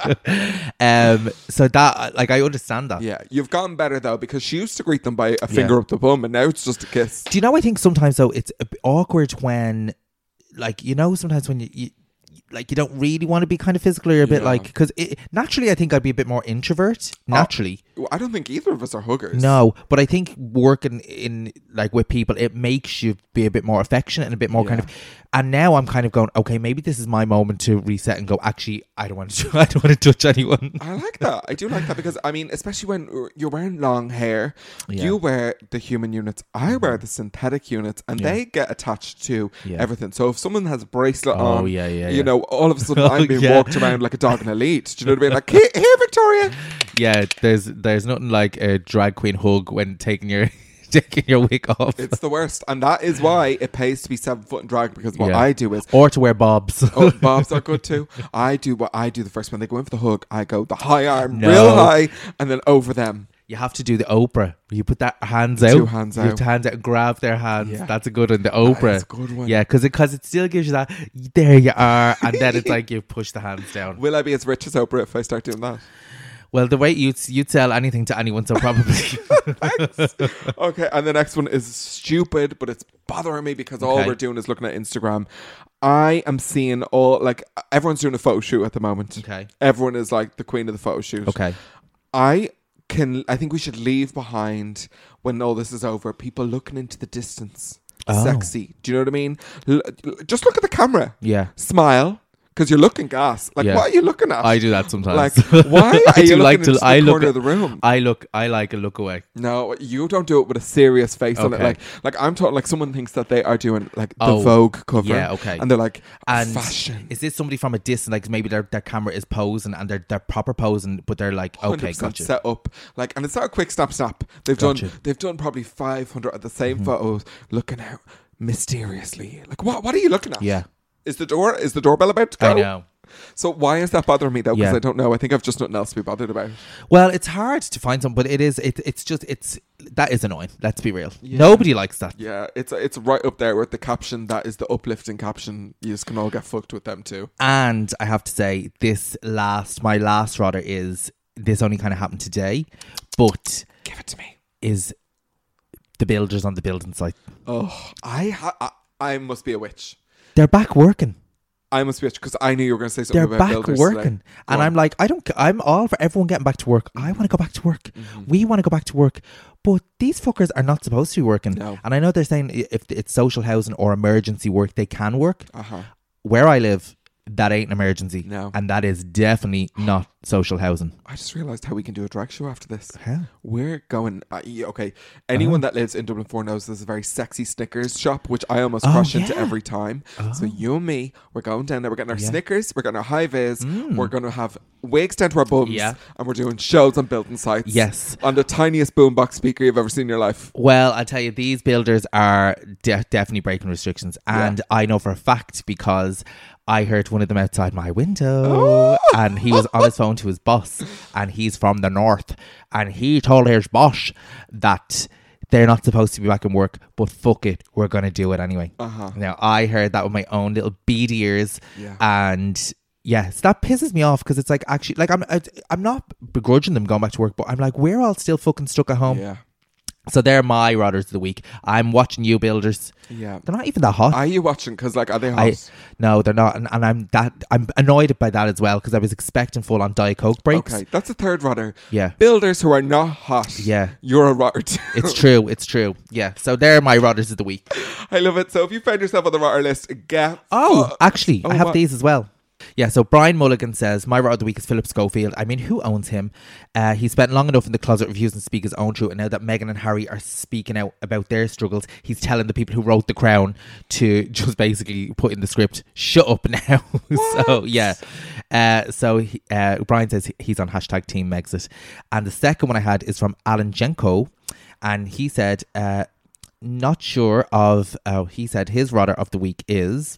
So that, like, I understand that. Yeah, you've gotten better though, because she used to greet them by a finger up the bum, and now it's just a kiss. Do you know, I think sometimes though it's a bit awkward when, like, you know, sometimes when you like, you don't really want to be kind of physical, or you're a bit like, because naturally I think I'd be a bit more introvert naturally. I don't think either of us are huggers. No, but I think working in, like, with people, it makes you be a bit more affectionate and a bit more kind of, and now I'm kind of going, okay, maybe this is my moment to reset and go, actually, I don't want to touch anyone. I like that. I do like that, because I mean, especially when you're wearing long hair, you wear the human units, I wear the synthetic units, and they get attached to everything. So if someone has a bracelet on, you know, all of a sudden I'm being walked around like a dog in a lead. Do you know what I mean? Like, here, Victoria. Yeah, there's nothing like a drag queen hug when taking your wig off. It's the worst, and that is why it pays to be 7 foot in drag, because what I do is, or to wear bobs. Oh, bobs are good too. I do the first, when they go in for the hug, I go the high arm real high, and then over them. You have to do the Oprah. You put that hands out. 2 hands out. You have to hands out and grab their hands. Yeah. That's a good one. The Oprah. That's a good one. Yeah, because it still gives you that, there you are. And then it's like you push the hands down. Will I be as rich as Oprah if I start doing that? Well, the way you'd sell anything to anyone, so probably. Thanks. Okay, and the next one is stupid, but it's bothering me because all we're doing is looking at Instagram. I am seeing everyone's doing a photo shoot at the moment. Okay. Everyone is like the queen of the photo shoot. Okay. I think we should leave behind, when all this is over, people looking into the distance. Sexy. Do you know what I mean? Just look at the camera. Yeah. Smile. Because you're looking gas. Like, what are you looking at? I do that sometimes. Like, why are you looking into the corner of the room? I like a look away. No, you don't do it with a serious face on it. Like I'm talking, like, someone thinks that they are doing like the Vogue cover. Yeah, okay. And they're like, and fashion. Is this somebody from a distance? Like, maybe their camera is posing and they're proper posing, but they're like, okay, gotcha. Set up. Like, and it's not a quick snap. They've done probably 500 of the same photos, looking out mysteriously. Like, what are you looking at? Yeah. Is the doorbell about to go? I know. So why is that bothering me though? Because I don't know. I think I've just nothing else to be bothered about. Well, it's hard to find something, but that is annoying. Let's be real. Yeah. Nobody likes that. Yeah, it's right up there with the caption. That is the uplifting caption. You just can all get fucked with them too. And I have to say, my last rotter is, this only kind of happened today, but give it to me. Is the builders on the building site? Oh, I must be a witch. They're back working. I must be, because I knew you were going to say something about builders. They're back working. And I'm like, I'm all for everyone getting back to work. I want to go back to work. We want to go back to work. But these fuckers are not supposed to be working. No. And I know they're saying if it's social housing or emergency work, they can work. Where I live, that ain't an emergency. No. And that is definitely not social housing. I just realised how we can do a drag show after this. How? We're going... okay, anyone that lives in Dublin 4 knows there's a very sexy Snickers shop, which I almost crush into every time. So you and me, we're going down there. We're getting our Snickers. We're getting our high-vis. We're going to have wigs down to our bums. Yeah. And we're doing shows on building sites. Yes. On the tiniest boombox speaker you've ever seen in your life. Well, I tell you, these builders are definitely breaking restrictions. And I know for a fact because I heard one of them outside my window and he was on his phone to his boss and he's from the north and he told his boss that they're not supposed to be back in work, but fuck it, we're going to do it anyway. Now, I heard that with my own little beady ears and... yeah, so that pisses me off because it's like, actually, like, I'm not begrudging them going back to work, but I'm like, we're all still fucking stuck at home. Yeah. So they're my rodders of the week. I'm watching you builders. Yeah. They're not even that hot. Are you watching? Because, like, are they hot? No, they're not. And I'm annoyed by that as well because I was expecting full on Diet Coke breaks. Okay, that's a third rodder. Yeah. Builders who are not hot. Yeah. You're a rodder too. It's true. Yeah. So they're my rodders of the week. I love it. So if you found yourself on the rodder list, actually, I have these as well. Yeah, so Brian Mulligan says, my rodder of the week is Philip Schofield. I mean, who owns him? He spent long enough in the closet refusing to speak his own truth, and now that Meghan and Harry are speaking out about their struggles, he's telling the people who wrote The Crown to just basically put in the script, shut up now. So, yeah. Brian says he's on hashtag Team Megxit. And the second one I had is from Alan Jenko, and he said, not sure of... he said his rodder of the week is...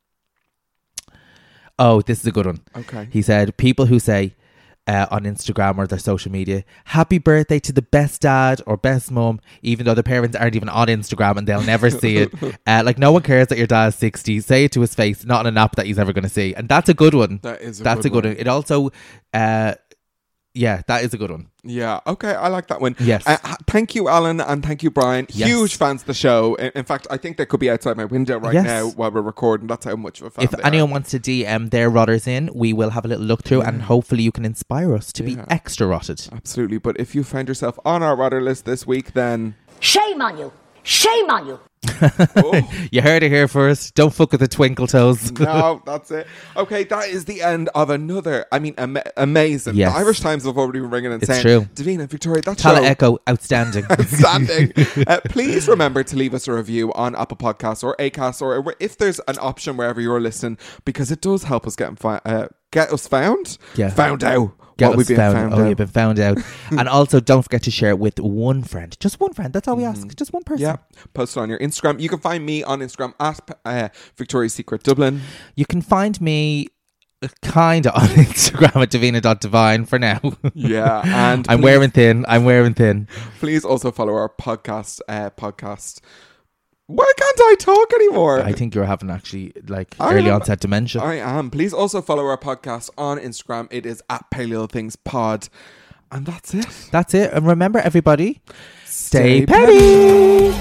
Oh, this is a good one. Okay. He said, people who say on Instagram or their social media, happy birthday to the best dad or best mum, even though the parents aren't even on Instagram and they'll never see it. Like, no one cares that your dad's 60. Say it to his face, not on an app that he's ever going to see. And that's a good one. That's a good one. It also... yeah, that is a good one. Yeah, okay, I like that one. Yes. Thank you, Alan, and thank you, Brian. Yes. Huge fans of the show. In fact, I think they could be outside my window right now while we're recording. That's how much of a fan If anyone wants to DM their rodders in, we will have a little look through and hopefully you can inspire us to be extra rotted. Absolutely, but if you find yourself on our rodder list this week, then... Shame on you! Shame on you! You heard it here first. Don't fuck with the twinkle toes. No, that's it. Okay, that is the end of another. I mean, amazing. Yes. The Irish Times have already been ringing and saying, true. Davina, Victoria, that Tala show... Echo, outstanding. Outstanding. Please remember to leave us a review on Apple Podcasts or Acast or if there's an option wherever you're listening, because it does help us get us found. Yeah. Found out. You've been found out. And also, don't forget to share it with one friend. Just one friend. That's all we ask. Just one person. Yeah. Post it on your Instagram. You can find me on Instagram at Victoria's Secret Dublin. You can find me kind of on Instagram at Davina.divine for now. Yeah. And I'm wearing thin. Please also follow our podcast. Why can't I talk anymore? I think you're having early onset dementia. I am. Please also follow our podcast on Instagram. It is at Petty Little Things Pod. And that's it. That's it. And remember, everybody, stay petty.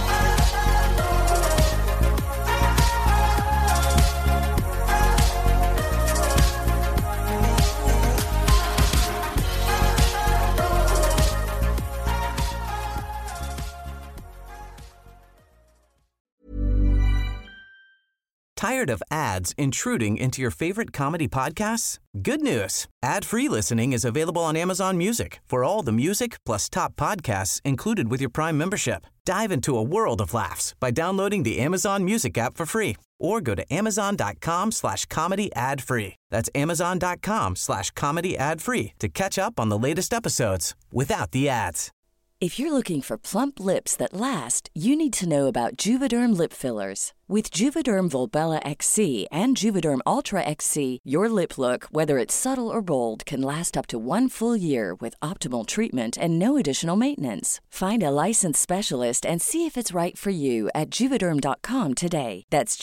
Tired of ads intruding into your favorite comedy podcasts? Good news. Ad-free listening is available on Amazon Music for all the music plus top podcasts included with your Prime membership. Dive into a world of laughs by downloading the Amazon Music app for free or go to amazon.com/comedy ad-free. That's amazon.com/comedy ad-free to catch up on the latest episodes without the ads. If you're looking for plump lips that last, you need to know about Juvederm lip fillers. With Juvederm Volbella XC and Juvederm Ultra XC, your lip look, whether it's subtle or bold, can last up to 1 full year with optimal treatment and no additional maintenance. Find a licensed specialist and see if it's right for you at Juvederm.com today. That's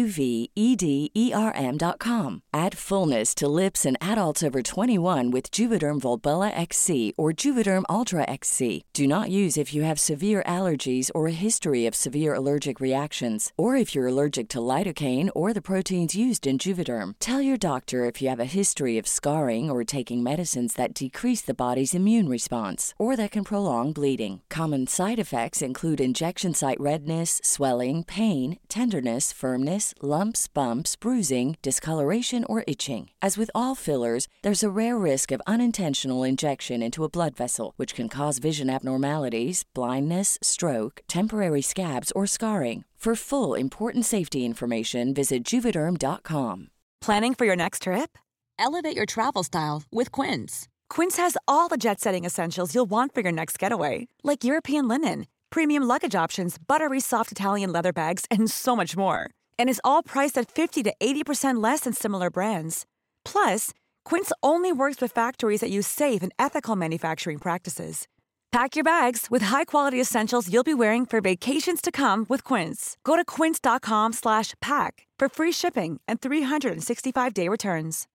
JUVEDERM.com. Add fullness to lips in adults over 21 with Juvederm Volbella XC or Juvederm Ultra XC. Do not use if you have severe allergies or a history of severe allergic reactions, or if you're allergic to lidocaine or the proteins used in Juvederm. Tell your doctor if you have a history of scarring or taking medicines that decrease the body's immune response or that can prolong bleeding. Common side effects include injection site redness, swelling, pain, tenderness, firmness, lumps, bumps, bruising, discoloration, or itching. As with all fillers, there's a rare risk of unintentional injection into a blood vessel, which can cause vision abnormalities, blindness, stroke, temporary scabs, or scarring. For full, important safety information, visit Juvederm.com. Planning for your next trip? Elevate your travel style with Quince. Quince has all the jet-setting essentials you'll want for your next getaway, like European linen, premium luggage options, buttery soft Italian leather bags, and so much more. And is all priced at 50 to 80% less than similar brands. Plus, Quince only works with factories that use safe and ethical manufacturing practices. Pack your bags with high-quality essentials you'll be wearing for vacations to come with Quince. Go to quince.com/pack for free shipping and 365-day returns.